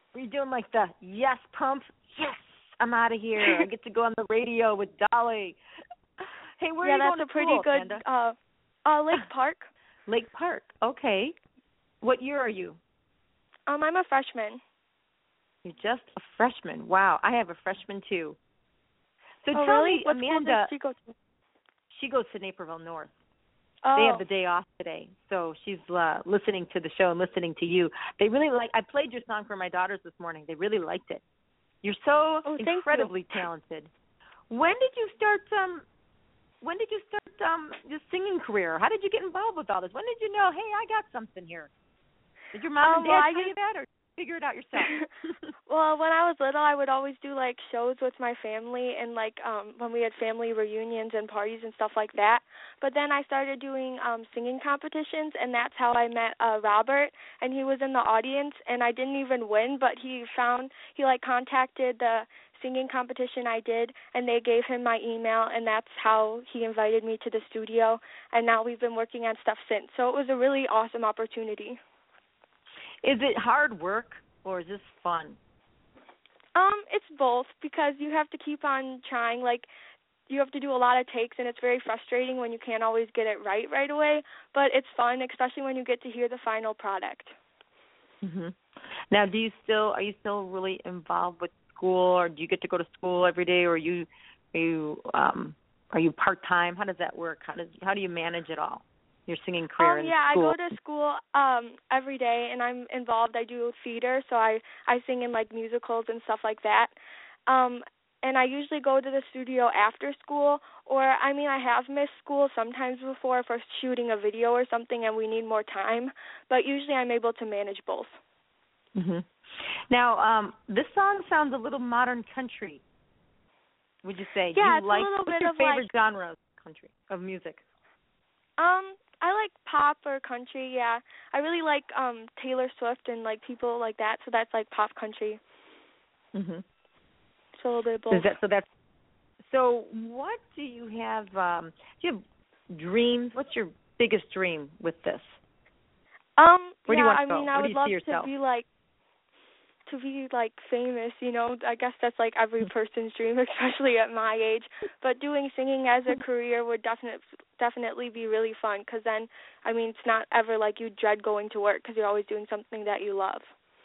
Were you doing like the yes pump? Yes, I'm out of here. I get to go on the radio with Dolly. Hey, where yeah, are you going that's to a pretty school, good. Amanda? Uh, uh, Lake Park. Lake Park. Okay. What year are you? Um, I'm a freshman. You're just a freshman. Wow, I have a freshman too. So oh, tell really? me, What Amanda. school does she go to? She goes to Naperville North. Oh. They have the day off today, so she's uh, listening to the show and listening to you. They really like. I played your song for my daughters this morning. They really liked it. You're so oh, incredibly you. talented. When did you start? Um, when did you start um, your singing career? How did you get involved with all this? When did you know? Hey, I got something here. Did your mom um, and dad well, tell I you that, or figure it out yourself? Well, when I was little, I would always do like shows with my family, and like um when we had family reunions and parties and stuff like that. But then I started doing um singing competitions, and that's how I met uh Robert, and he was in the audience, and I didn't even win, but he found he like contacted the singing competition I did, and they gave him my email, and that's how he invited me to the studio, and now we've been working on stuff since. So it was a really awesome opportunity. Is it hard work or is this fun? Um, it's both, because you have to keep on trying. Like, you have to do a lot of takes, and it's very frustrating when you can't always get it right right away. But it's fun, especially when you get to hear the final product. Mhm. Now, do you still are you still really involved with school, or do you get to go to school every day, or are you are you um are you part time? How does that work? How does how do you manage it all? Your singing career um, in yeah, school? I go to school um every day, and I'm involved. I do theater, so I I sing in like musicals and stuff like that. Um, and I usually go to the studio after school, or I mean, I have missed school sometimes before for shooting a video or something, and we need more time. But usually, I'm able to manage both. Mhm. Now, um, this song sounds a little modern country. Would you say? Yeah, Do you it's like, a little what's bit your of favorite like genre of country of music? Um, I like pop or country. Yeah, I really like um Taylor Swift and like people like that. So that's like pop country. Mhm. So a little bit of both. Is that so? That's so. What do you have? Um, do you have dreams? What's your biggest dream with this? Um, Where yeah, do you want I to go? mean, Where I do would you love see yourself? to be like to be like famous. You know, I guess that's like every person's dream, especially at my age. But doing singing as a career would definitely definitely be really fun, because then, I mean, it's not ever like you dread going to work because you're always doing something that you love.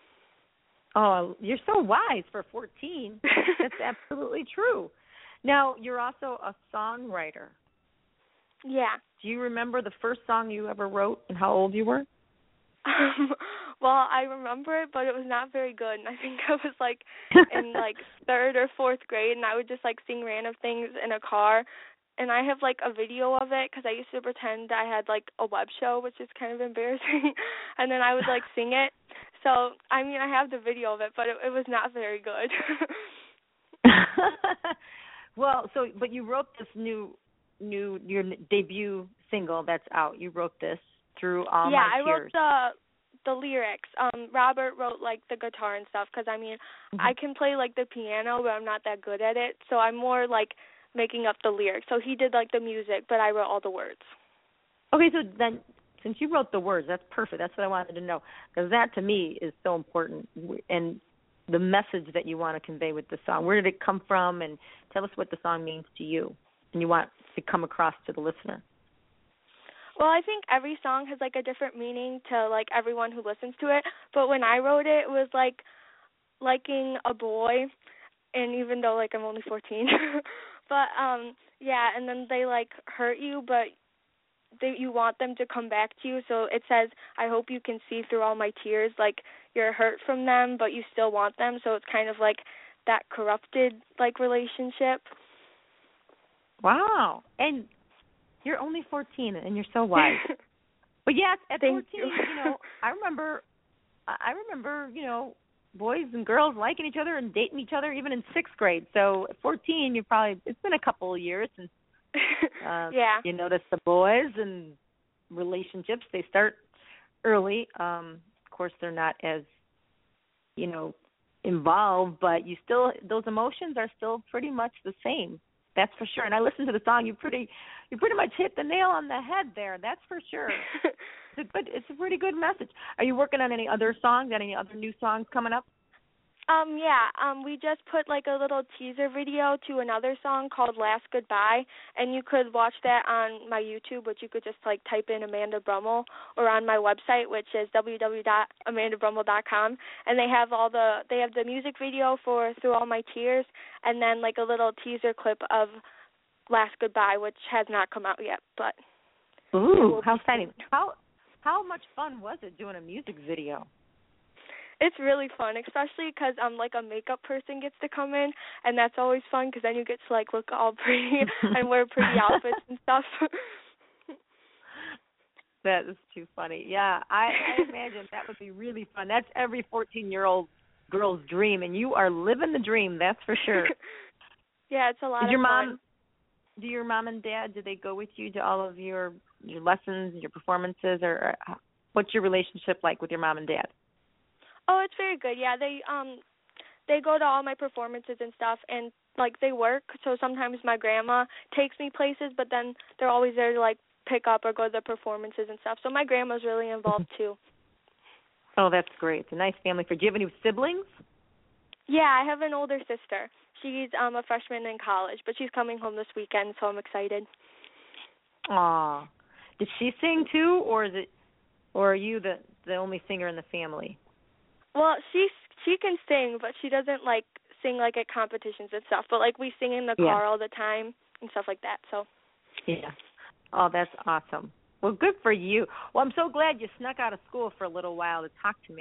Oh, you're so wise for fourteen. That's absolutely true. Now, you're also a songwriter. Yeah. Do you remember the first song you ever wrote and how old you were? Um, well, I remember it, but it was not very good. And I think I was like in like third or fourth grade, and I would just like sing random things in a car. And I have like a video of it, because I used to pretend I had like a web show, which is kind of embarrassing. And then I would like sing it. So, I mean, I have the video of it, but it, it was not very good. Well, so but you wrote this new, new your debut single that's out. You wrote this through All yeah, My I Tears. wrote the the lyrics. Um, Robert wrote like the guitar and stuff, because I mean, mm-hmm. I can play like the piano, but I'm not that good at it. So I'm more like making up the lyrics. So he did like the music, but I wrote all the words. Okay, so then since you wrote the words, that's perfect. That's what I wanted to know, because that to me is so important, and the message that you want to convey with the song. Where did it come from? And tell us what the song means to you, and you want to come across to the listener. Well, I think every song has like a different meaning to like everyone who listens to it. But when I wrote it, it was like liking a boy, and even though like I'm only fourteen, but um yeah, and then they like hurt you, but they, you want them to come back to you. So it says, I hope you can see through all my tears, like you're hurt from them, but you still want them. So it's kind of like that corrupted like relationship. Wow. And you're only fourteen, and you're so wise. But yes, at Thank fourteen, you. you know, I remember, I remember, you know, boys and girls liking each other and dating each other even in sixth grade. So at fourteen, you probably it's been a couple of years since uh, yeah. you notice the boys and relationships. They start early. Um, of course, they're not as, you know, involved, but you still those emotions are still pretty much the same. That's for sure. And I listened to the song. You pretty, you pretty much hit the nail on the head there. That's for sure. It's a good, it's a pretty good message. Are you working on any other songs? Any other new songs coming up? Um, yeah, um, we just put like a little teaser video to another song called Last Goodbye, and you could watch that on my YouTube, which you could just like type in Amanda Brummel, or on my website, which is w w w dot amanda brummel dot com, and they have all the, they have the music video for Through All My Tears, and then like a little teaser clip of Last Goodbye, which has not come out yet, but. Ooh, how exciting. How, how much fun was it doing a music video? It's really fun, especially because um, like a makeup person gets to come in, and that's always fun because then you get to like look all pretty and wear pretty outfits and stuff. That is too funny. Yeah, I, I imagine that would be really fun. That's every fourteen-year-old girl's dream, and you are living the dream, that's for sure. Yeah, it's a lot Did of your fun. mom, do your mom and dad, did they go with you to all of your your lessons, your performances, or uh, what's your relationship like with your mom and dad? Oh, it's very good. Yeah, they um they go to all my performances and stuff, and like they work. So sometimes my grandma takes me places, but then they're always there to like pick up or go to the performances and stuff. So my grandma's really involved too. Oh, that's great. It's a nice family. For do you have any siblings? Yeah, I have an older sister. She's um a freshman in college, but she's coming home this weekend, so I'm excited. Aw. Did she sing too, or is it, or are you the the only singer in the family? Well, she she can sing, but she doesn't like sing like at competitions and stuff. But like we sing in the car Yeah. all the time and stuff like that. So. Yeah. Oh, that's awesome. Well, good for you. Well, I'm so glad you snuck out of school for a little while to talk to me.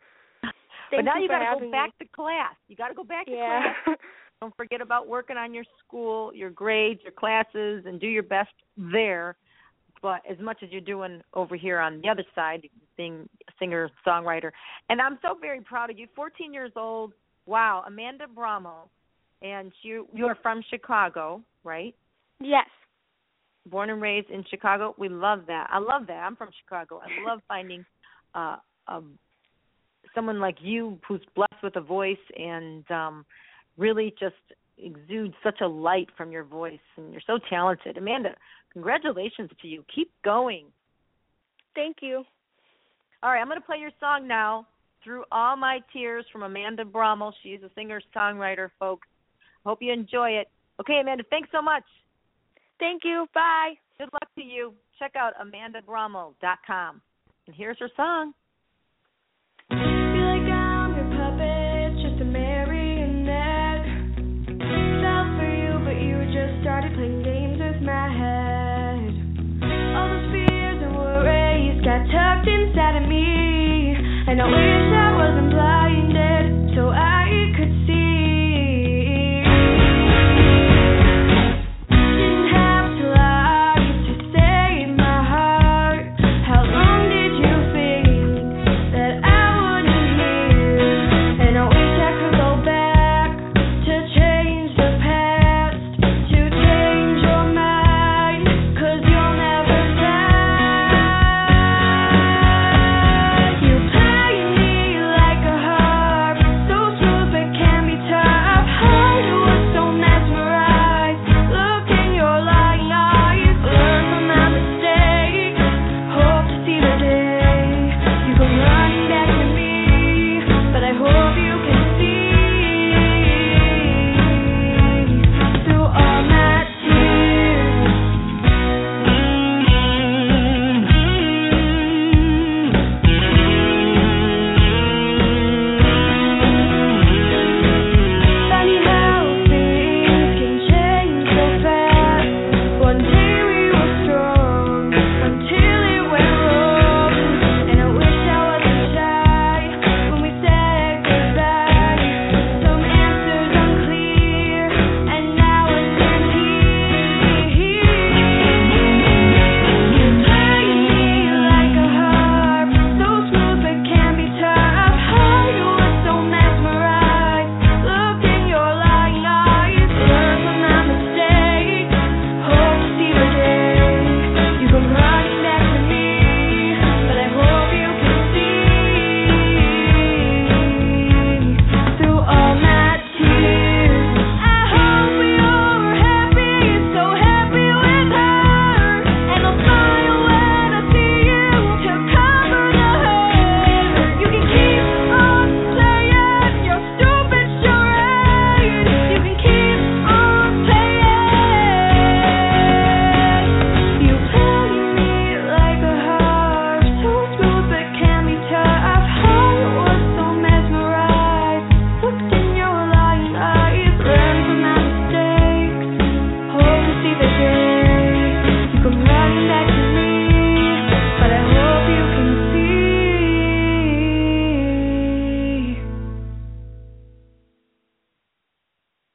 But now you, you got to go back me. to class. You got to go back to yeah. class. Don't forget about working on your school, your grades, your classes, and do your best there. But as much as you're doing over here on the other side, being a singer, songwriter. And I'm so very proud of you. fourteen years old. Wow, Amanda Brummel. And you you are from Chicago, right? Yes. Born and raised in Chicago. We love that. I love that. I'm from Chicago. I love finding uh, a, someone like you who's blessed with a voice and um, really just exudes such a light from your voice. And you're so talented. Amanda, congratulations to you. Keep going. Thank you. All right, I'm going to play your song now, Through All My Tears, from Amanda Brummel. She's a singer-songwriter, folks. Hope you enjoy it. Okay, Amanda, thanks so much. Thank you. Bye. Good luck to you. Check out amanda brummel dot com. And here's her song. Feel like I'm your puppet, just a marionette. Fell for you, but you just started playing games with my head. All those fears and worries got tucked inside of me, and I wish I wasn't blinded so I could see. So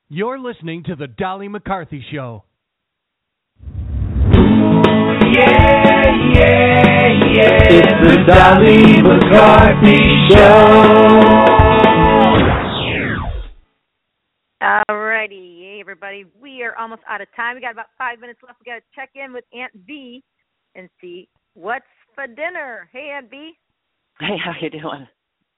You're listening to The Dolly McCarthy Show. Yeah, yeah, yeah. It's the Dolly McCarthy Show. Alrighty, hey everybody. We are almost out of time. We got about five minutes left. We got to check in with Aunt V and see what's for dinner. Hey, Aunt V. Hey, how you doing?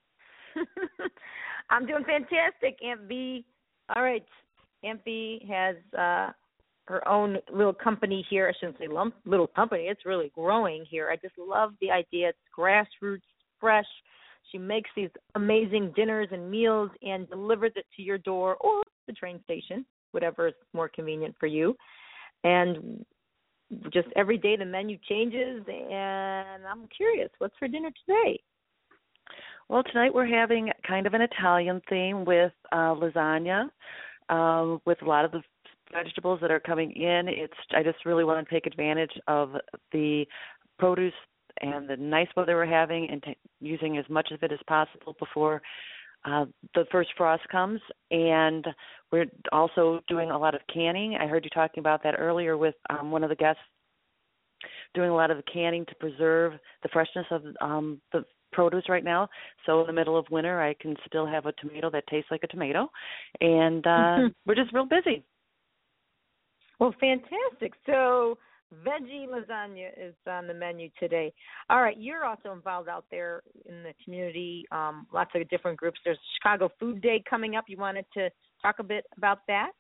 I'm doing fantastic, Aunt V. All right, Aunt V has uh, her own little company here. I shouldn't say lump, little company. It's really growing here. I just love the idea. It's grassroots, fresh. She makes these amazing dinners and meals and delivers it to your door or the train station, whatever is more convenient for you. And just every day the menu changes, and I'm curious, what's for dinner today? Well, tonight we're having kind of an Italian theme with uh, lasagna, um, with a lot of the vegetables that are coming in. It's I just really want to take advantage of the produce and the nice weather we're having and t- using as much of it as possible before uh, the first frost comes. And we're also doing a lot of canning. I heard you talking about that earlier with um, one of the guests, doing a lot of the canning to preserve the freshness of um, the produce right now. So in the middle of winter, I can still have a tomato that tastes like a tomato. And uh, we're just real busy. Well, fantastic. So veggie lasagna is on the menu today. All right, you're also involved out there in the community, um, lots of different groups. There's Chicago Food Day coming up. You wanted to talk a bit about that?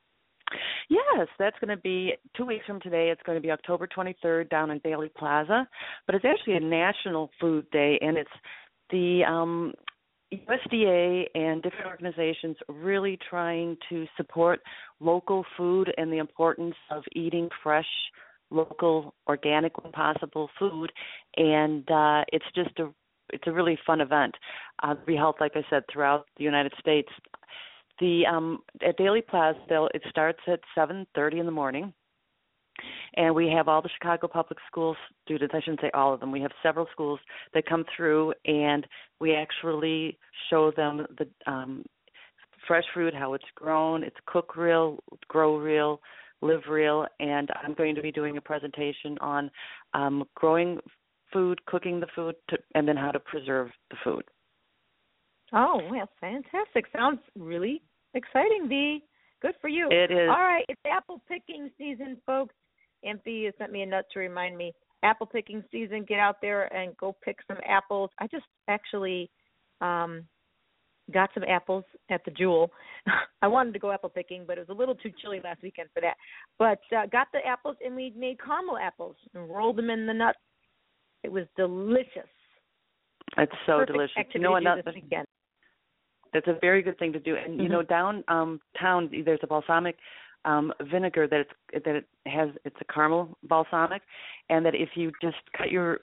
Yes, that's going to be two weeks from today. It's going to be October twenty-third down in Bailey Plaza. But it's actually a National Food Day, and it's the um, U S D A and different organizations really trying to support local food and the importance of eating fresh, local, organic, when possible, food. And uh, it's just a it's a really fun event. Uh, be held, like I said, throughout the United States. The um, at Bailey Plaza, it starts at seven thirty in the morning, and we have all the Chicago Public Schools students. I shouldn't say all of them. We have several schools that come through, and we actually show them the um, fresh fruit, how it's grown. It's cook real, grow real, live real, and I'm going to be doing a presentation on um, growing food, cooking the food, to, and then how to preserve the food. Oh, well, fantastic. Sounds really exciting, V. Good for you. It is. All right, it's apple picking season, folks. Aunt V has sent me a note to remind me. Apple picking season. Get out there and go pick some apples. I just actually um, got some apples at the Jewel. I wanted to go apple picking, but it was a little too chilly last weekend for that. But uh, got the apples, and we made caramel apples and rolled them in the nuts. It was delicious. It's so Perfect delicious. activity You know, to do another, this weekend. That's a very good thing to do. And, you Mm-hmm. know, down um, town, there's a balsamic um, vinegar that it's, that it has, it's a caramel balsamic, and that if you just cut your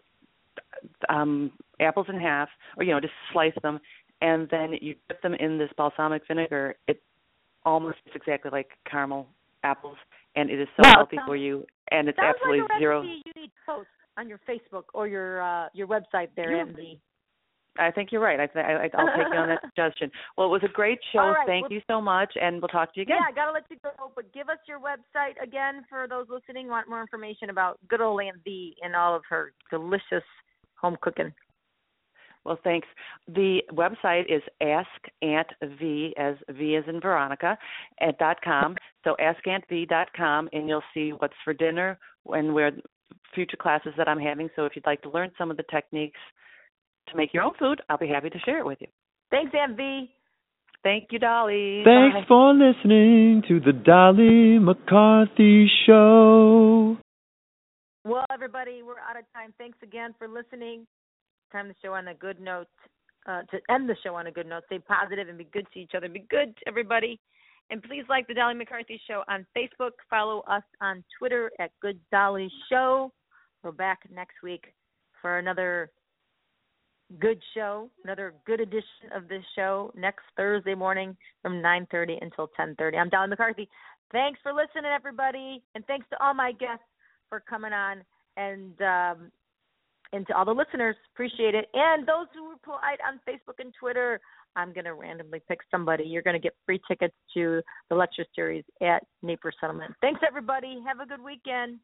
um, apples in half, or, you know, just slice them, and then you dip them in this balsamic vinegar, it almost is exactly like caramel apples, and it is so Wow, healthy sounds, for you, and it's sounds absolutely like a zero. recipe you need to post on your Facebook or your uh, your website there, Yeah. Aunt V. I think you're right. I th- I, I'll take you on that suggestion. Well, it was a great show. All right, Thank well, you so much, and we'll talk to you again. Yeah, I got to let you go, but give us your website again for those listening who want more information about good old Aunt V and all of her delicious home cooking. Well, thanks. The website is Ask Aunt V, as V as in Veronica, at dot com. So ask aunt v dot com, and you'll see what's for dinner and where future classes that I'm having. So if you'd like to learn some of the techniques to make your own food, I'll be happy to share it with you. Thanks, Aunt V. Thank you, Dolly. Thanks Bye. for listening to the Dolly McCarthy Show. Well, everybody, we're out of time. Thanks again for listening. Time to show on a good note, uh, to end the show on a good note. Stay positive and be good to each other. Be good to everybody. And please like the Dolly McCarthy Show on Facebook. Follow us on Twitter at Good Dolly Show. We're back next week for another good show, another good edition of this show next Thursday morning from nine thirty until ten thirty. I'm Dolly McCarthy. Thanks for listening, everybody, and thanks to all my guests for coming on, and um, and to all the listeners. Appreciate it. And those who were polite on Facebook and Twitter, I'm going to randomly pick somebody. You're going to get free tickets to the lecture series at Napier Settlement. Thanks, everybody. Have a good weekend.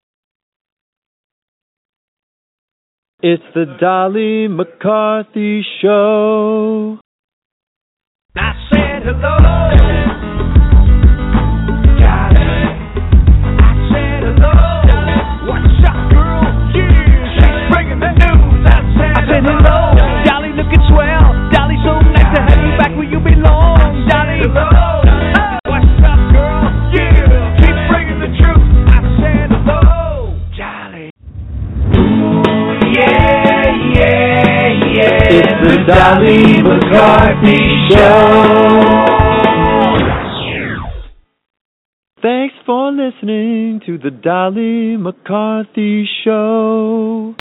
It's the Dolly McCarthy Show. I said hello. Got it. I said hello. What's up, girl? Yeah, she's bringing the news. I said, I said hello. Dolly looking swell. Dolly so nice to have you back where you belong. Dolly, hello. What's up, girl? Yeah, keep bringing the truth. I said hello. Dolly. Yeah, yeah, yeah. It's the Dolly McCarthy Show. Thanks for listening to the Dolly McCarthy Show.